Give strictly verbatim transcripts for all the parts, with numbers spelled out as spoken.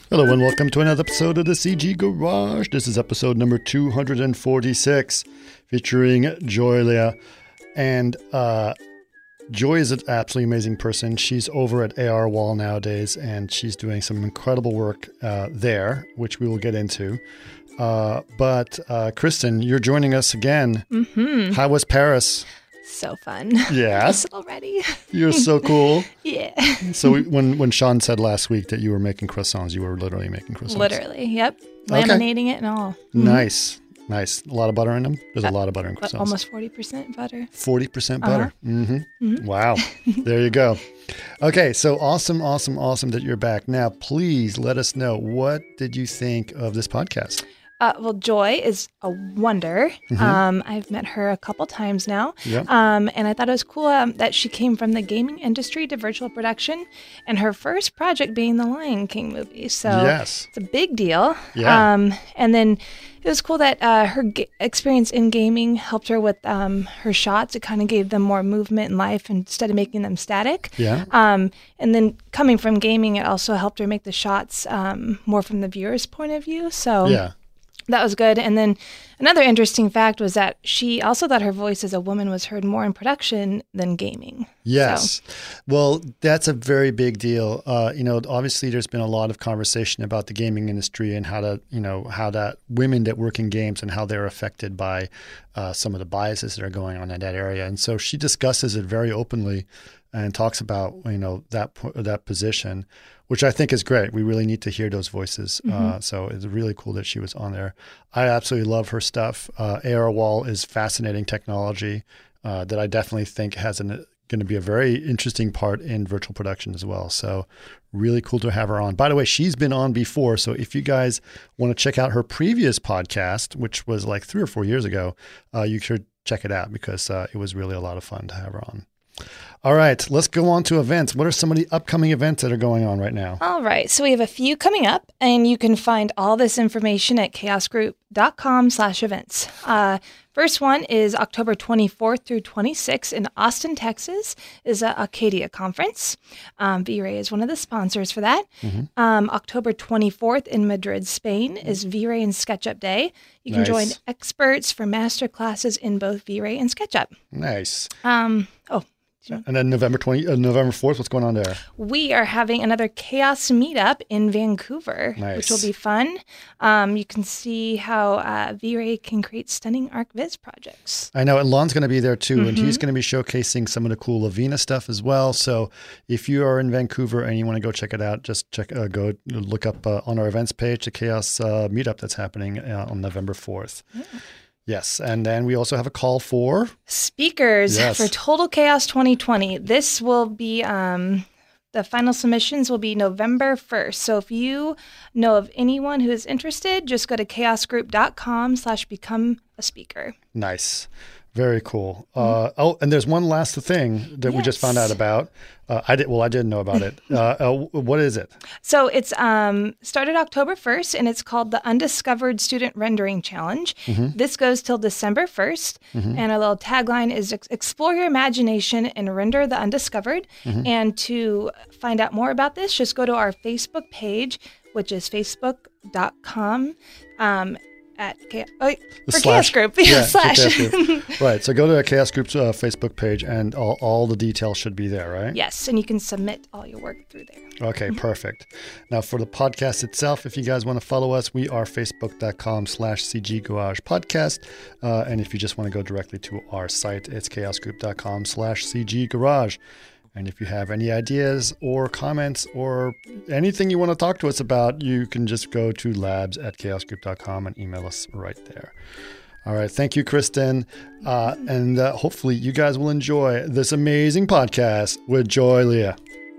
Hello and welcome to another episode of the C G Garage. This is episode number two hundred forty-six, featuring Joylia. And uh, Joy is an absolutely amazing person. She's over at A R Wall nowadays, and she's doing some incredible work uh, there, which we will get into. Uh, but uh, Kristen, you're joining us again. Mm-hmm. How was Paris? So fun. Yes. Already. You're so cool. Yeah. So we, when when Sean said last week that you were making croissants, you were literally making croissants. Literally, yep. Laminating okay. it and all. Mm-hmm. Nice. Nice. A lot of butter in them? There's uh, a lot of butter in croissants. Almost forty percent butter. forty percent butter. Uh-huh. Mm-hmm. Mm-hmm. Wow. There you go. Okay, so awesome, awesome, awesome that you're back. Now, please let us know, what did you think of this podcast? Uh, well, Joy is a wonder. Mm-hmm. Um, I've met her a couple times now. Yep. Um, and I thought it was cool um, that she came from the gaming industry to virtual production, and her first project being the Lion King movie. So yes. It's a big deal. Yeah. Um, and then it was cool that uh, her g- experience in gaming helped her with um, her shots. It kind of gave them more movement and life instead of making them static. Yeah. Um, and then coming from gaming, it also helped her make the shots um, more from the viewer's point of view. So yeah. That was good. And then another interesting fact was that she also thought her voice as a woman was heard more in production than gaming. Yes. So. Well, that's a very big deal. Uh, you know, obviously there's been a lot of conversation about the gaming industry and how to, you know, how that women that work in games and how they're affected by uh, some of the biases that are going on in that area. And so she discusses it very openly and talks about, you know, that that position, which I think is great. We really need to hear those voices. Mm-hmm. Uh, so it's really cool that she was on there. I absolutely love her stuff. Uh, A R Wall is fascinating technology uh, that I definitely think has an, going to be a very interesting part in virtual production as well. So really cool to have her on. By the way, she's been on before. So if you guys want to check out her previous podcast, which was like three or four years ago, uh, you should check it out because uh, it was really a lot of fun to have her on. All right, let's go on to events. What are some of the upcoming events that are going on right now? All right, so we have a few coming up, and you can find all this information at chaosgroup.com slash events. Uh, first one is October twenty-fourth through twenty-sixth in Austin, Texas, is a Acadia conference. Um, V-Ray is one of the sponsors for that. Mm-hmm. Um, October twenty-fourth in Madrid, Spain, is V-Ray and SketchUp Day. You can nice. join experts for master classes in both V-Ray and SketchUp. Nice. Um, oh. And then November twentieth, uh, November fourth, what's going on there? We are having another Chaos meetup in Vancouver, nice. which will be fun. Um, you can see how uh, V-Ray can create stunning ArcViz projects. I know, and Lon's going to be there too, mm-hmm. and he's going to be showcasing some of the cool Lavina stuff as well. So if you are in Vancouver and you want to go check it out, just check, uh, go look up uh, on our events page the Chaos uh, meetup that's happening uh, on November fourth. Yeah. Yes, and then we also have a call for speakers yes. for Total Chaos twenty twenty. This will be, um, the final submissions will be November first. So if you know of anyone who is interested, just go to chaosgroup.com slash become a speaker. Nice. Very cool. Uh, oh, and there's one last thing that yes. we just found out about. Uh, I did. Well, I didn't know about it. Uh, uh, what is it? So it's um, started October first, and it's called the Undiscovered Student Rendering Challenge. Mm-hmm. This goes till December first, mm-hmm. and our little tagline is explore your imagination and render the undiscovered. Mm-hmm. And to find out more about this, just go to our Facebook page, which is facebook.com um, at K- oh, for slash, Chaos Group. Yeah, slash. Chaos Group. Right. So go to the Chaos Group's uh, Facebook page, and all, all the details should be there, right? Yes, and you can submit all your work through there. Okay, perfect. Now for the podcast itself, if you guys want to follow us, we are facebook.com slash CG Garage Podcast. Uh, and if you just want to go directly to our site, it's chaosgroup.com slash CG Garage. And if you have any ideas or comments or anything you want to talk to us about, you can just go to labs at chaosgroup dot com and email us right there. All right. Thank you, Kristen. Uh, and uh, hopefully you guys will enjoy this amazing podcast with Joylia.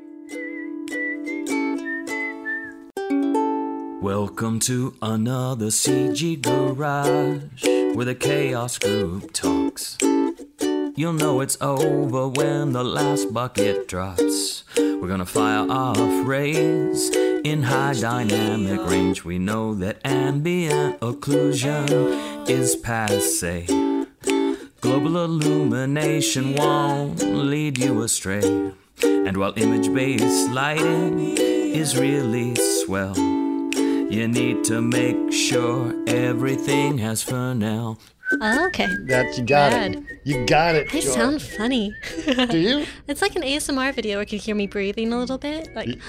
Welcome to another C G Garage where the Chaos Group talks. You'll know it's over when the last bucket drops. We're gonna fire off rays in high dynamic range. We know that ambient occlusion is passe. Global illumination won't lead you astray. And while image-based lighting is really swell, You need to make sure everything has fur Oh, okay. That you got Good. it. You got it. I Joy. sound funny. Do you? It's like an A S M R video where you can hear me breathing a little bit. Like,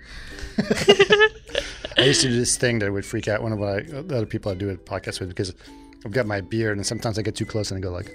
I used to do this thing that would freak out one of my, the other people I do a podcast with because I've got my beard and sometimes I get too close and I go like.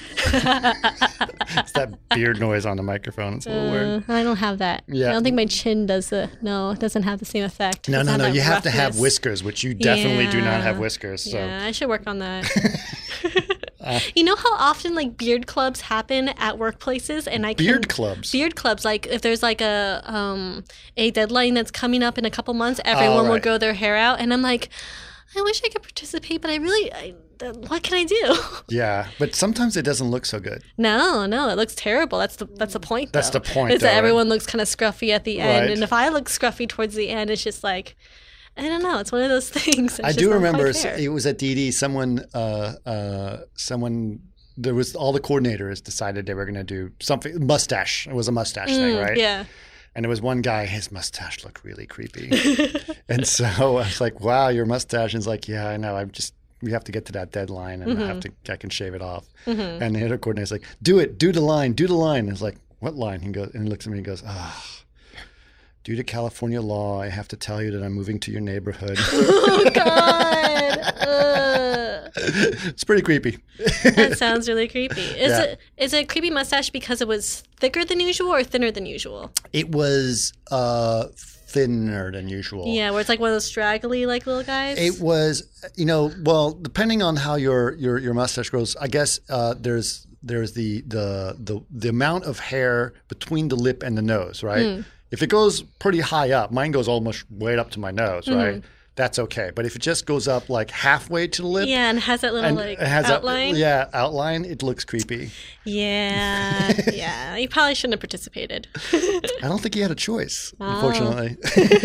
It's that beard noise on the microphone. It's a little weird. uh, I don't have that. Yeah. I don't think my chin does the. No, it doesn't have the same effect. No, It no, doesn't no. that You have to have roughness. whiskers, which you definitely do not have Yeah. whiskers. So Yeah, I should work on that. You know how often like beard clubs happen at workplaces, and I can, beard clubs. Beard clubs, like if there's like a um a deadline that's coming up in a couple months, everyone will right. grow their hair out, and I'm like, I wish I could participate, but I really, I, th- what can I do? Yeah, but sometimes it doesn't look so good. No, no, it looks terrible. That's the that's the point. That's though. the point, Is that though, everyone looks kind of scruffy at the end, Right. and if I look scruffy towards the end, it's just like, I don't know. It's one of those things. It's I just do not remember quite fair. it was at D D. Someone, uh, uh, someone, there was all the coordinators decided they were going to do something mustache. It was a mustache thing, right? Mm, Yeah. And there was one guy, his mustache looked really creepy. And so I was like, wow, your mustache. And he's like, yeah, I know. I'm just, we have to get to that deadline and I have to, I can shave it off. Mm-hmm. And the other coordinator's like, do it, do the line, do the line. And it's like, what line? He goes, and he looks at me and goes, ah, due to California law, I have to tell you that I'm moving to your neighborhood. Oh God. Ugh. It's pretty creepy. That sounds really creepy. Is Yeah. it is it a creepy mustache because it was thicker than usual or thinner than usual? It was uh, thinner than usual. Yeah, where it's like one of those straggly like little guys. It was, you know, well, depending on how your your, your mustache grows, I guess uh, there's there's the, the the the amount of hair between the lip and the nose, right? Mm. If it goes pretty high up, mine goes almost right up to my nose, Mm-hmm. right? That's okay. But if it just goes up like halfway to the lip, Yeah, and has that little and like it has a- outline. yeah, outline, it looks creepy. Yeah, yeah. You probably shouldn't have participated. I don't think he had a choice, Oh. unfortunately.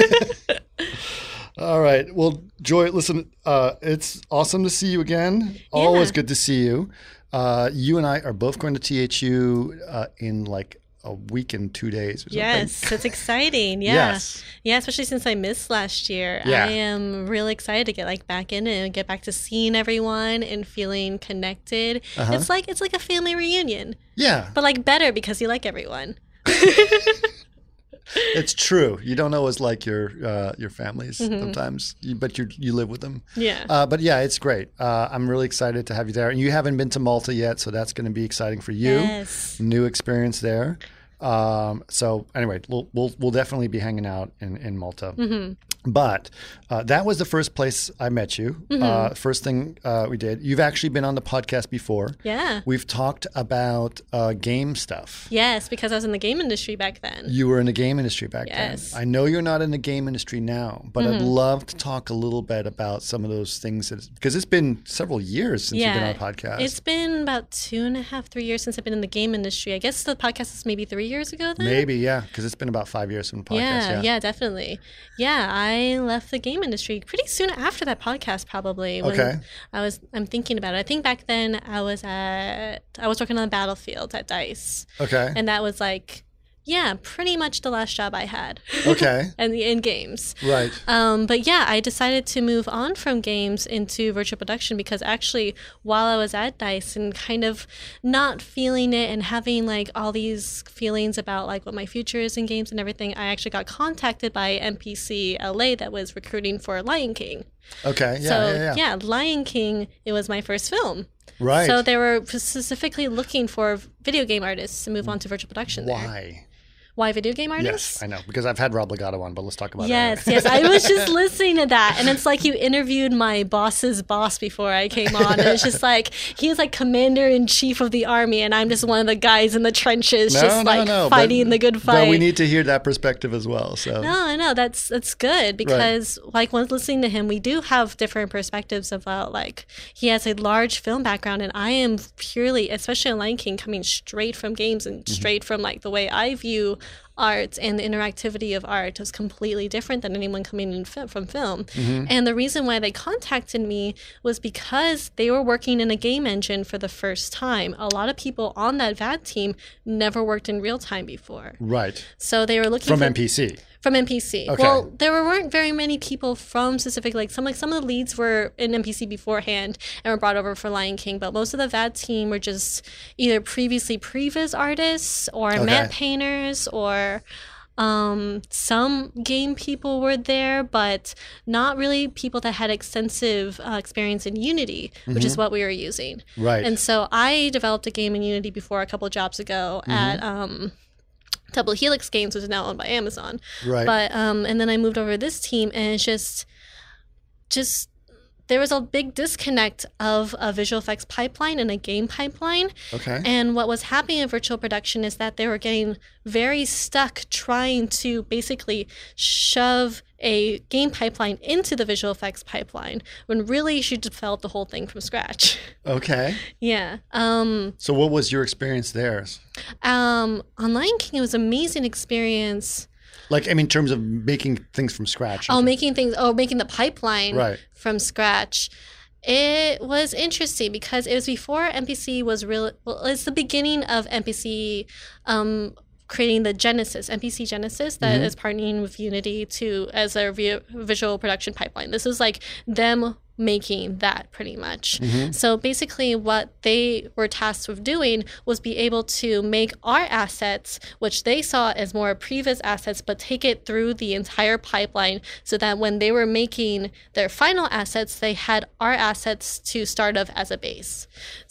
All right. Well, Joy, listen, uh, it's awesome to see you again. Always Yeah. good to see you. Uh, you and I are both going to T H U uh, in like a week and two days or something. Yes, it's exciting. Yeah. Yes. Yeah, especially since I missed last year. Yeah. I am really excited to get like back in and get back to seeing everyone and feeling connected. Uh-huh. It's like it's like a family reunion, Yeah, but like better because you like everyone. it's true. You don't always like your uh, your families Mm-hmm. sometimes, you, but you you live with them. Yeah. Uh, but yeah, it's great. Uh, I'm really excited to have you there. And you haven't been to Malta yet, so that's going to be exciting for you. Yes. New experience there. Um, so anyway, we'll, we'll we'll definitely be hanging out in in Malta. Mm-hmm. But uh, that was the first place I met you. Mm-hmm. Uh, first thing uh, we did. You've actually been on the podcast before. Yeah. We've talked about uh, game stuff. Yes, because I was in the game industry back then. You were in the game industry back Yes. then. I know you're not in the game industry now, but I'd love to talk a little bit about some of those things that, because it's been several years since you've been on a podcast. It's been about two and a half, three years since I've been in the game industry. I guess the podcast is maybe three years ago then? Maybe, yeah, because it's been about five years from the podcast. Yeah, Yeah, yeah, definitely. Yeah, I left the game industry pretty soon after that podcast, probably. When Okay. I was, I'm thinking about it. I think back then I was at, I was working on the Battlefield at DICE, Okay. and that was like, yeah, pretty much the last job I had. Okay. and the in games. Right. Um, but yeah, I decided to move on from games into virtual production because actually, while I was at DICE and kind of not feeling it and having like all these feelings about like what my future is in games and everything, I actually got contacted by N P C L A that was recruiting for Lion King. Okay. Yeah. so yeah. Yeah. Lion King, it was my first film. Right. So they were specifically looking for video game artists to move on to virtual production there. Why? Why video game artists? Yes, I know, because I've had Rob Legato on, but let's talk about Yes, it. yes. I was just listening to that, and it's like you interviewed my boss's boss before I came on, and it's just like he's like commander in chief of the army, and I'm just one of the guys in the trenches, No, just no, like no, fighting but, the good fight. But we need to hear that perspective as well. So No, I know that's that's good because like when listening to him, we do have different perspectives about like he has a large film background, and I am purely, especially in Lion King, coming straight from games and straight from like the way I view art and the interactivity of art was completely different than anyone coming in fi- from film. Mm-hmm. And the reason why they contacted me was because they were working in a game engine for the first time. A lot of people on that V A D team never worked in real time before. Right. So they were looking From for, N P C. From N P C. Okay. Well, there weren't very many people from specific, like some like some of the leads were in N P C beforehand and were brought over for Lion King, but most of the V A D team were just either previously previs artists or Okay. matte painters or um, some game people were there, but not really people that had extensive uh, experience in Unity, which is what we were using. Right. And so I developed a game in Unity before a couple of jobs ago at um, Double Helix Games, which is now owned by Amazon. Right. But um, and then I moved over to this team, and it's just, just there was a big disconnect of a visual effects pipeline and a game pipeline. Okay. And what was happening in virtual production is that they were getting very stuck trying to basically shove a game pipeline into the visual effects pipeline when really you should develop the whole thing from scratch. Okay. Yeah. Um, So what was your experience there? um, on Lion King, it was an amazing experience. Like, I mean, in terms of making things from scratch. Oh, making things, oh, making the pipeline Right. from scratch. It was interesting because it was before N P C was real. Well, it's the beginning of N P C um, creating the Genesis, N P C Genesis, that Mm-hmm. is partnering with Unity to as a vi- visual production pipeline. This is like them making that pretty much. Mm-hmm. So basically what they were tasked with doing was be able to make our assets, which they saw as more previous assets, but take it through the entire pipeline so that when they were making their final assets, they had our assets to start off as a base.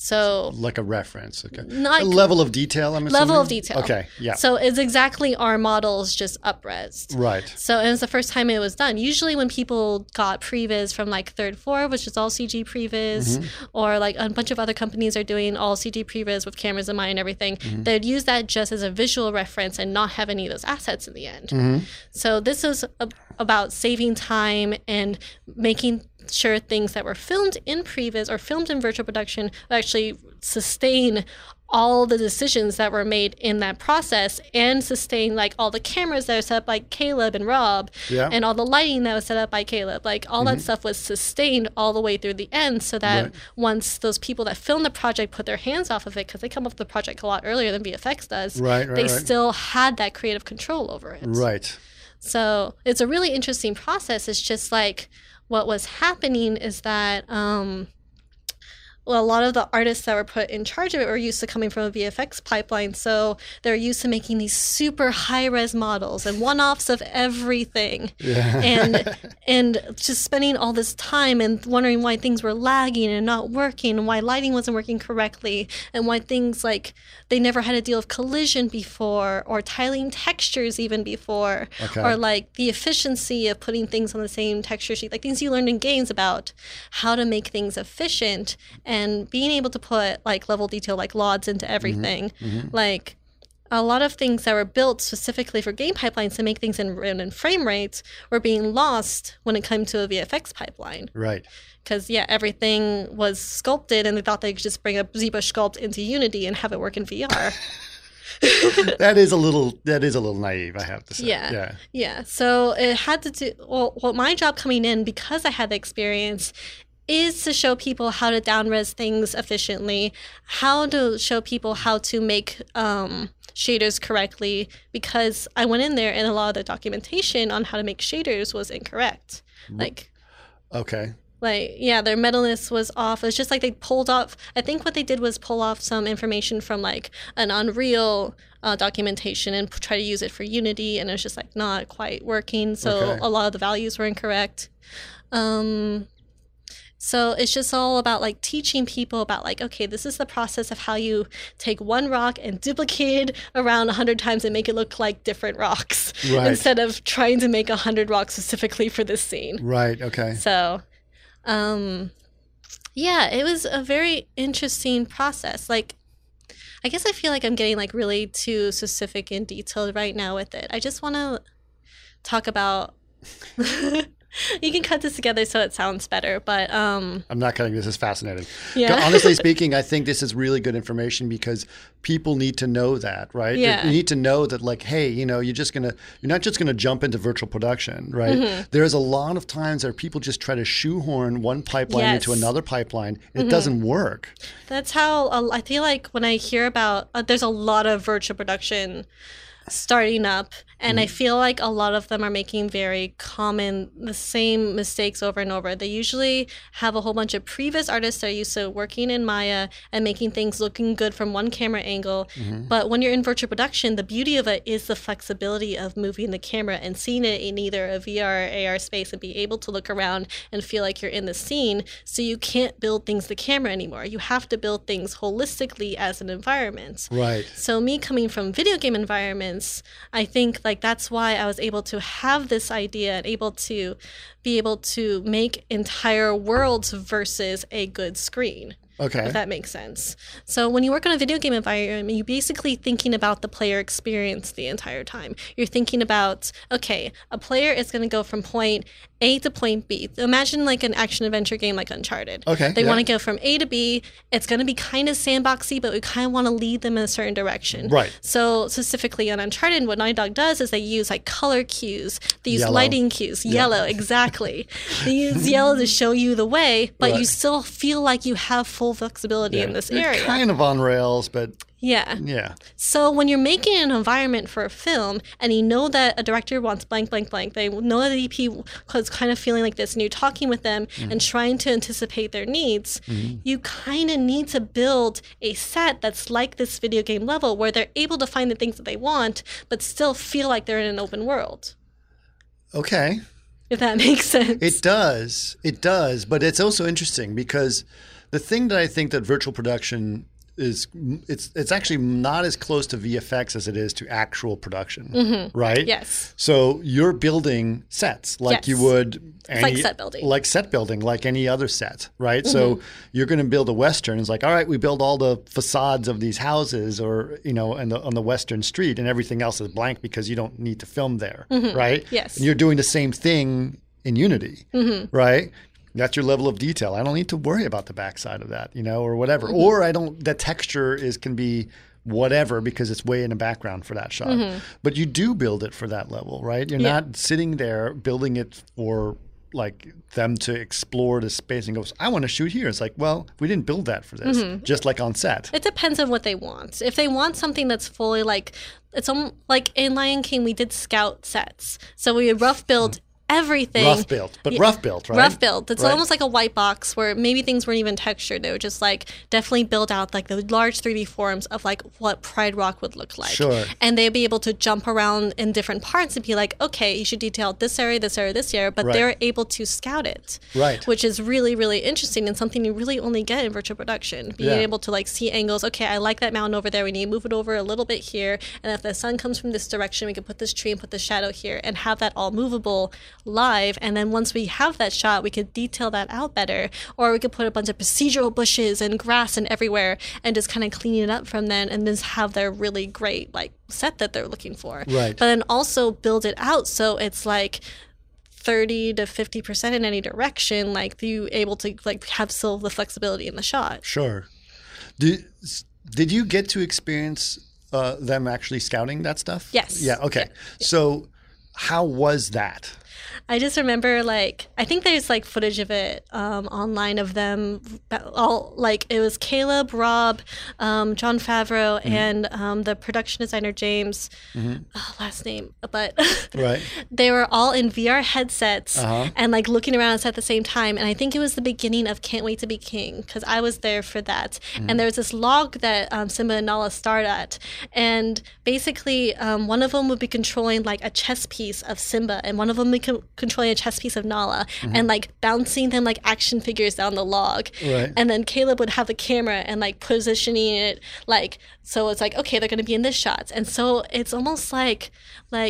So Like a reference. Okay. Not- a level of detail, I'm assuming? level of detail. Okay, yeah. So it's exactly our models just up-resed. Right. So it was the first time it was done. Usually when people got previs from like Third Floor, which is all C G previs, Mm-hmm. or like a bunch of other companies are doing all C G previs with cameras in mind and everything, Mm-hmm. they'd use that just as a visual reference and not have any of those assets in the end. Mm-hmm. So this is a, about saving time and making sure things that were filmed in previs or filmed in virtual production would actually sustain all the decisions that were made in that process and sustain like all the cameras that were set up by Caleb and Rob Yeah. and all the lighting that was set up by Caleb. Like all that stuff was sustained all the way through the end so that Right. once those people that filmed the project put their hands off of it, because they come up with the project a lot earlier than V F X does, Right, right, they right. still had that creative control over it. Right. So it's a really interesting process. It's just like what was happening is that um, well, a lot of the artists that were put in charge of it were used to coming from a V F X pipeline. So they're used to making these super high-res models and one-offs of everything. Yeah. And and just spending all this time and wondering why things were lagging and not working and why lighting wasn't working correctly and why things like they never had a deal of collision before or tiling textures even before Okay. or like the efficiency of putting things on the same texture sheet, like things you learned in games about how to make things efficient and being able to put like level detail like L O Ds into everything. Like a lot of things that were built specifically for game pipelines to make things in, in frame rates were being lost when it came to a V F X pipeline. Right. Because, yeah, everything was sculpted and they thought they could just bring a ZBrush sculpt into Unity and have it work in V R. That is a little that is a little naive, I have to say. Yeah. Yeah. Yeah. So it had to do, well, well, my job coming in, because I had the experience, is to show people how to down-res things efficiently, how to show people how to make um, shaders correctly, because I went in there and a lot of the documentation on how to make shaders was incorrect. Like, Okay. like, yeah, their metalness was off. It's just like they pulled off, I think what they did was pull off some information from like an Unreal uh, documentation and p- try to use it for Unity, and it was just like not quite working. So Okay. a lot of the values were incorrect. Um, so it's just all about like teaching people about like, okay, this is the process of how you take one rock and duplicate it around a hundred times and make it look like different rocks Right. instead of trying to make a hundred rocks specifically for this scene. Right. Okay. So, um, yeah, it was a very interesting process. Like, I guess I feel like I'm getting like really too specific and detailed right now with it. I just want to talk about You can cut this together so it sounds better, but um, I'm not cutting. This is fascinating. Yeah. Honestly speaking, I think this is really good information because people need to know that, right? Yeah. You need to know that, like, hey, you know, you're just gonna, you're not just gonna jump into virtual production, right? Mm-hmm. There's a lot of times where people just try to shoehorn one pipeline Yes. into another pipeline, and Mm-hmm. it doesn't work. That's how uh, I feel like when I hear about, uh, there's a lot of virtual production starting up, and I feel like a lot of them are making very common, the same mistakes over and over. They usually have a whole bunch of previous artists that are used to working in Maya and making things looking good from one camera angle. But when you're in virtual production, the beauty of it is the flexibility of moving the camera and seeing it in either a V R or A R space and be able to look around and feel like you're in the scene. So you can't build things the camera anymore. You have to build things holistically as an environment. Right. So me coming from video game environments, I think like that's why I was able to have this idea and able to be able to make entire worlds versus a good screen. Okay. If that makes sense. So when you work on a video game environment, you're basically thinking about the player experience the entire time. You're thinking about, okay, a player is going to go from point A to point B. Imagine like an action adventure game like Uncharted. Okay, They yeah. want to go from A to B. It's going to be kind of sandboxy, but we kind of want to lead them in a certain direction. Right. So specifically on Uncharted, what Naughty Dog does is they use like color cues. They use Yellow. lighting cues. Yellow, exactly. They use yellow to show you the way, but Right. you still feel like you have full flexibility in this It's area. kind of on rails, but Yeah. yeah. So when you're making an environment for a film and you know that a director wants blank, blank, blank, they know that the D P was kind of feeling like this, and you're talking with them and trying to anticipate their needs, you kind of need to build a set that's like this video game level where they're able to find the things that they want, but still feel like they're in an open world. Okay. If that makes sense. It does. It does. But it's also interesting because the thing that I think that virtual production is, it's it's actually not as close to V F X as it is to actual production, right? Yes. So you're building sets like Yes. you would any, like set building. like set building, like any other set, right? So you're going to build a Western. It's like, all right, we build all the facades of these houses, or you know, on the on the Western street, and everything else is blank because you don't need to film there, right? Yes. And you're doing the same thing in Unity, right? That's your level of detail. I don't need to worry about the backside of that, you know, or whatever. Or I don't. The texture is can be whatever because it's way in the background for that shot. But you do build it for that level, right? You're Yeah. not sitting there building it for like them to explore the space and goes, I want to shoot here. It's like, well, we didn't build that for this. Just like on set. It depends on what they want. If they want something that's fully like, it's almost like in Lion King, we did scout sets. So we rough build everything. Rough built, but Yeah. rough built, right? Rough built. It's Right. almost like a white box where maybe things weren't even textured. They were just like definitely build out like the large three D forms of like what Pride Rock would look like. Sure. And they'd be able to jump around in different parts and be like, okay, you should detail this area, this area, this area. But Right. they're able to scout it. Right. Which is really, really interesting and something you really only get in virtual production. Being Yeah. able to like see angles. Okay, I like that mountain over there. We need to move it over a little bit here. And if the sun comes from this direction, we can put this tree and put the shadow here and have that all movable live. And then once we have that shot, we could detail that out better. Or we could put a bunch of procedural bushes and grass and everywhere and just kind of clean it up from then and just have their really great like set that they're looking for. Right. But then also build it out so it's like thirty to fifty percent in any direction, like you able to like have still the flexibility in the shot. Sure. Did, did you get to experience uh, them actually scouting that stuff? Yes. Yeah. Okay. Yeah. So how was that? I just remember like I think there's like footage of it um, online of them all like it was Caleb, Rob, um, Jon Favreau, Mm-hmm. and um, the production designer James, oh, last name, but Right. they were all in V R headsets Uh-huh. and like looking around us at the same time. And I think it was the beginning of Can't Wait to Be King because I was there for that. Mm-hmm. And there was this log that um, Simba and Nala starred at, and basically um, one of them would be controlling like a chess piece of Simba, and one of them would be co- controlling a chess piece of Nala, and like bouncing them like action figures down the log. Mm-hmm. Right. And then Caleb would have the camera and like positioning it like so it's like okay they're going to be in this shot, and so it's almost like like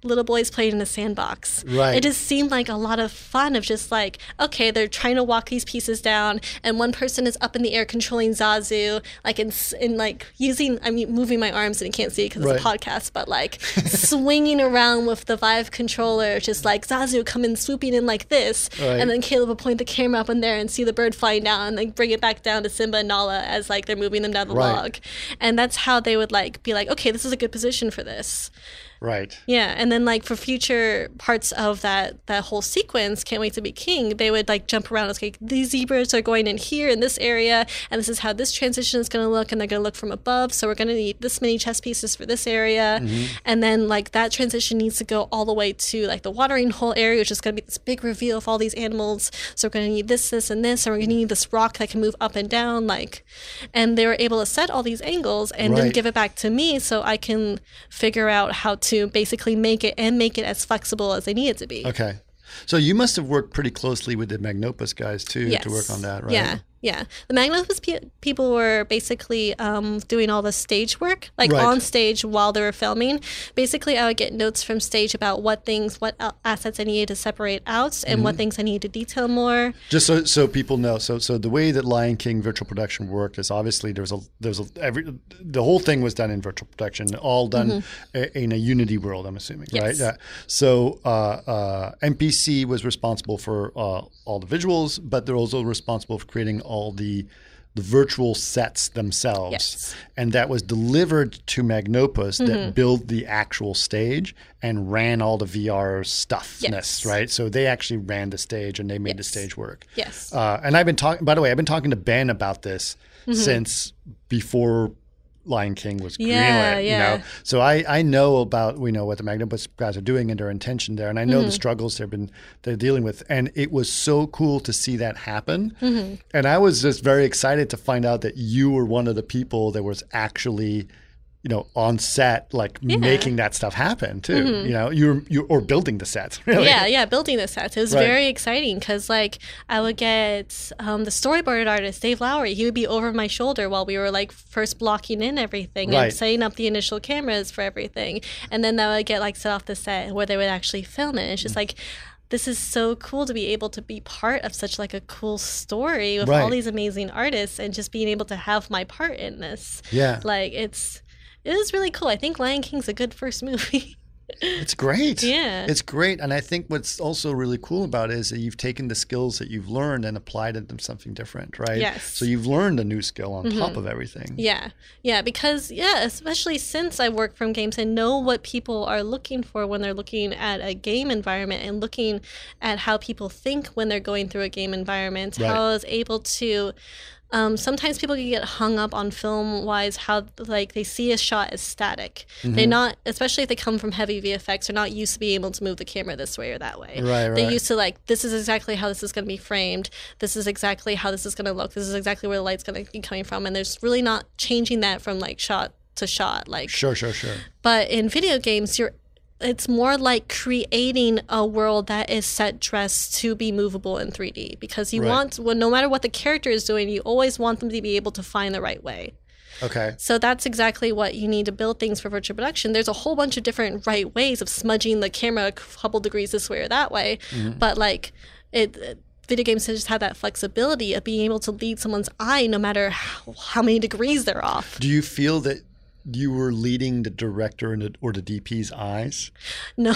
little boys playing in a sandbox. Right. It just seemed like a lot of fun of just like, okay, they're trying to walk these pieces down, and one person is up in the air controlling Zazu, like in, in like using, I mean, moving my arms and you can't see it because right. it's a podcast, but like swinging around with the Vive controller, just like Zazu coming swooping in like this, right. and then Caleb would point the camera up in there and see the bird flying down, and then bring it back down to Simba and Nala as like they're moving them down the right. log, and that's how they would like be like, okay, this is a good position for this. Right. Yeah, and then like for future parts of that that whole sequence, Can't Wait to Be King, they would like jump around. It's like these zebras are going in here in this area, and this is how this transition is going to look, and they're going to look from above. So we're going to need this many chess pieces for this area, mm-hmm. and then like that transition needs to go all the way to like the watering hole area, which is going to be this big reveal of all these animals. So we're going to need this, this, and this, and we're going to need this rock that can move up and down, like, and they were able to set all these angles and right. then give it back to me so I can figure out how to basically make it and make it as flexible as they need it to be. Okay. So you must have worked pretty closely with the Magnopus guys too yes. to work on that, right? Yeah. Yeah. The Magnopus pe- people were basically um, doing all the stage work, like right. on stage while they were filming. Basically, I would get notes from stage about what things, what assets I needed to separate out and mm-hmm. what things I needed to detail more. Just so so people know, so so the way that Lion King virtual production worked is obviously there was a there's a every the whole thing was done in virtual production, all done mm-hmm. a, in a Unity world, I'm assuming, yes. right? Yeah. So uh, uh, M P C was responsible for uh, all the visuals, but they're also responsible for creating all all the the virtual sets themselves. Yes. And that was delivered to Magnopus mm-hmm. that built the actual stage and ran all the V R stuffness, yes. right? So they actually ran the stage and they made yes. the stage work. Yes. Uh, and I've been talking, by the way, I've been talking to Ben about this mm-hmm. since before Lion King was yeah, greenlit, yeah. you know. So I, I know about we know what the Magnopus guys are doing and their intention there, and I know mm-hmm. the struggles they've been they're dealing with, and it was so cool to see that happen. Mm-hmm. And I was just very excited to find out that you were one of the people that was actually, you know, on set, like yeah. making that stuff happen too. Mm-hmm. You know, you're you or building the sets. Really. Yeah, yeah, building the sets. It was right. very exciting because, like, I would get um, the storyboard artist Dave Lowery. He would be over my shoulder while we were like first blocking in everything right. and setting up the initial cameras for everything, and then that would get like set off the set where they would actually film it. It's just like. This is so cool to be able to be part of such like a cool story with right. all these amazing artists and just being able to have my part in this. Yeah. Like it's it is really cool. I think Lion King's a good first movie. It's great. Yeah. It's great. And I think what's also really cool about it is that you've taken the skills that you've learned and applied it to something different, right? Yes. So you've learned a new skill on mm-hmm. top of everything. Yeah. Yeah. Because, yeah, especially since I work from games and know what people are looking for when they're looking at a game environment and looking at how people think when they're going through a game environment, right. how I was able to... Um, sometimes people can get hung up on film-wise how like they see a shot as static. Mm-hmm. They're not, especially if they come from heavy V F X, they're not used to being able to move the camera this way or that way. Right, right. They're used to like, this is exactly how this is going to be framed. This is exactly how this is going to look. This is exactly where the light's going to be coming from. And there's really not changing that from like shot to shot. Like Sure, sure, sure. But in video games, you're it's more like creating a world that is set dressed to be movable in three D because you right. want, well, no matter what the character is doing, you always want them to be able to find the right way. Okay. So that's exactly what you need to build things for virtual production. There's a whole bunch of different right ways of smudging the camera a couple degrees this way or that way. Mm-hmm. But like it, video games just have that flexibility of being able to lead someone's eye no matter how, how many degrees they're off. Do you feel that you were leading the director and the, or the D P's eyes? No,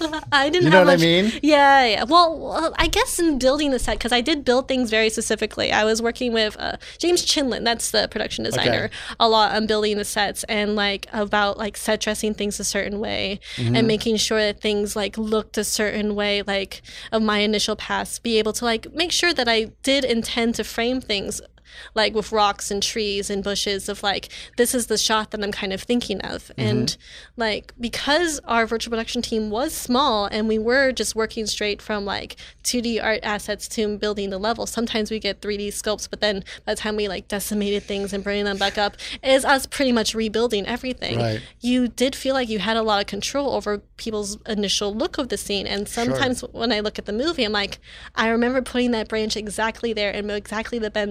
I didn't. You know have what much, I mean? Yeah, yeah. Well, I guess in building the set, because I did build things very specifically. I was working with uh, James Chinlin, that's the production designer, okay. a lot on building the sets and like about like set dressing things a certain way mm-hmm. and making sure that things like looked a certain way, like of my initial past, be able to like make sure that I did intend to frame things like with rocks and trees and bushes of like, this is the shot that I'm kind of thinking of. Mm-hmm. And like, because our virtual production team was small and we were just working straight from like two D art assets to building the level, sometimes we get three D sculpts, but then by the time we like decimated things and bringing them back up, it is us pretty much rebuilding everything. Right. You did feel like you had a lot of control over people's initial look of the scene. And sometimes sure. when I look at the movie, I'm like, I remember putting that branch exactly there and exactly the bends that I put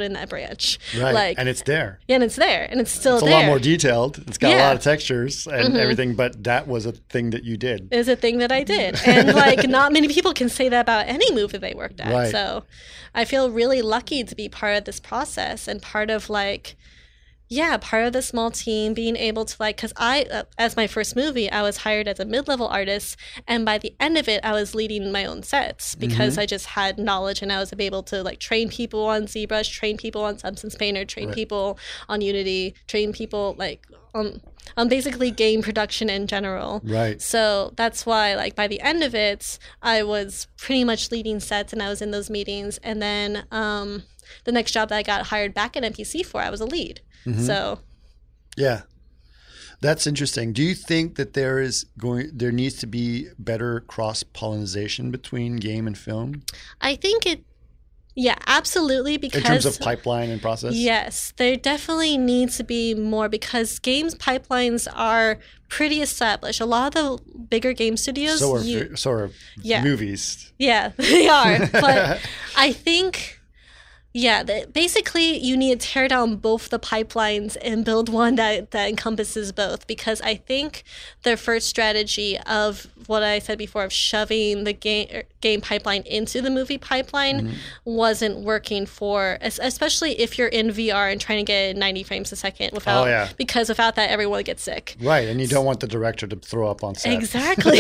in that branch. Right. Like, and it's there. Yeah, and it's there, and it's still It's a there. lot more detailed. It's got a Yeah. lot of textures and Mhm. everything, but that was a thing that you did. Is a thing that I did. And like not many people can say that about any movie they worked at. Right. So I feel really lucky to be part of this process and part of like yeah, part of the small team, being able to like, because I, uh, as my first movie, I was hired as a mid-level artist, and by the end of it, I was leading my own sets because Mhm. I just had knowledge and I was able to like train people on ZBrush, train people on Substance Painter, train Right. people on Unity, train people like on, on basically game production in general. Right. So that's why, like, by the end of it, I was pretty much leading sets and I was in those meetings. And then um, the next job that I got hired back at N P C for, I was a lead. Mhm. So Yeah. That's interesting. Do you think that there is going there needs to be better cross-pollination between game and film I think it, yeah, absolutely. Because in terms of pipeline and process? yes, there definitely needs to be more because games pipelines are pretty established. A lot of the bigger game studios, So are, you- so are Yeah. movies. yeah, they are. But I think, yeah, the, basically you need to tear down both the pipelines and build one that, that encompasses both. Because I think their first strategy of what I said before of shoving the game er, game pipeline into the movie pipeline Mm-hmm. wasn't working for, es- especially if you're in V R and trying to get ninety frames a second without, Oh, yeah. because without that everyone gets sick. Right, and you don't want the director to throw up on set. Exactly.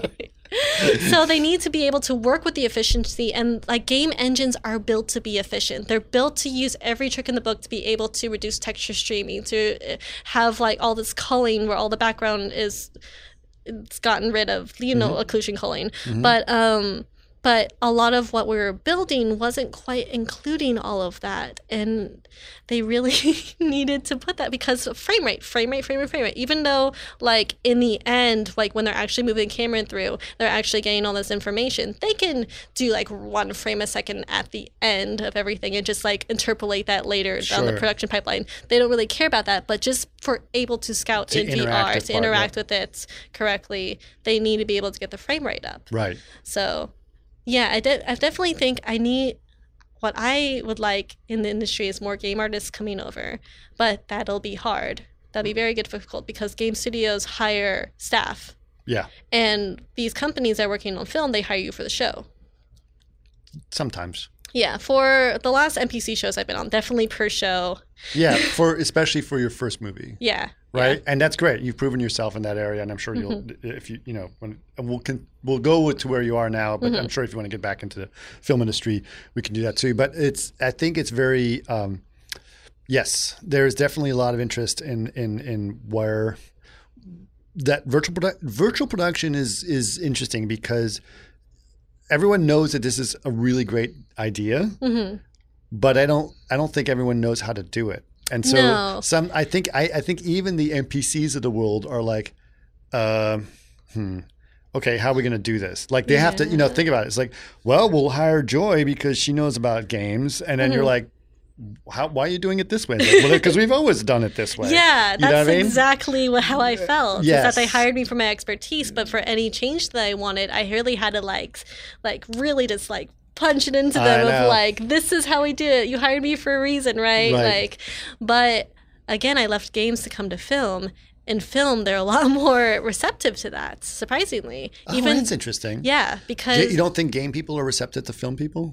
So they need to be able to work with the efficiency, and like game engines are built to be efficient. They're built to use every trick in the book to be able to reduce texture streaming, to uh, have like all this culling where all the background is it's gotten rid of, you know, Mm-hmm. occlusion culling. But um but a lot of what we were building wasn't quite including all of that, and they really needed to put that because frame rate, frame rate, frame rate, frame rate. Even though, like in the end, like when they're actually moving the camera through, they're actually getting all this information. They can do like one frame a second at the end of everything and just like interpolate that later down the Sure. production pipeline. They don't really care about that, but just for able to scout To in V R, interactive to part, interact yeah. with it correctly, they need to be able to get the frame rate up. Right. So, yeah, I did. I definitely think I need what I would like in the industry is more game artists coming over, but that'll be hard. That'll be very difficult because game studios hire staff, Yeah. and these companies that are working on film, they hire you for the show. Sometimes. Yeah, for the last N P C shows I've been on, definitely per show. Yeah, for especially for your first movie. Yeah. Right, and that's great. You've proven yourself in that area, and I'm sure you'll, Mm-hmm. if you, you know, when and we'll can, we'll go to where you are now. But Mm-hmm. I'm sure if you want to get back into the film industry, we can do that too. But it's, I think it's very, um, yes, there's definitely a lot of interest in in in where that virtual produ- virtual production is is interesting because everyone knows that this is a really great idea, Mm-hmm. but I don't I don't think everyone knows how to do it. And so No. some I think I, I think even the N P Cs of the world are like, uh, hmm, okay, how are we going to do this? Like they have to, you know, think about it. It's like, well, we'll hire Joy because she knows about games, and then you're like, how? Why are you doing it this way? It's like, well, because we've always done it this way. Yeah, You know that's what I mean? exactly what, how I felt. Is Yes. that they hired me for my expertise, but for any change that I wanted, I really had to like, like really just like punch it into I them know. of like, this is how we do it. You hired me for a reason, right? Right. Like, but again, I left games to come to film. In film, they're a lot more receptive to that, surprisingly. Oh, that's interesting. Yeah, because You don't think game people are receptive to film people?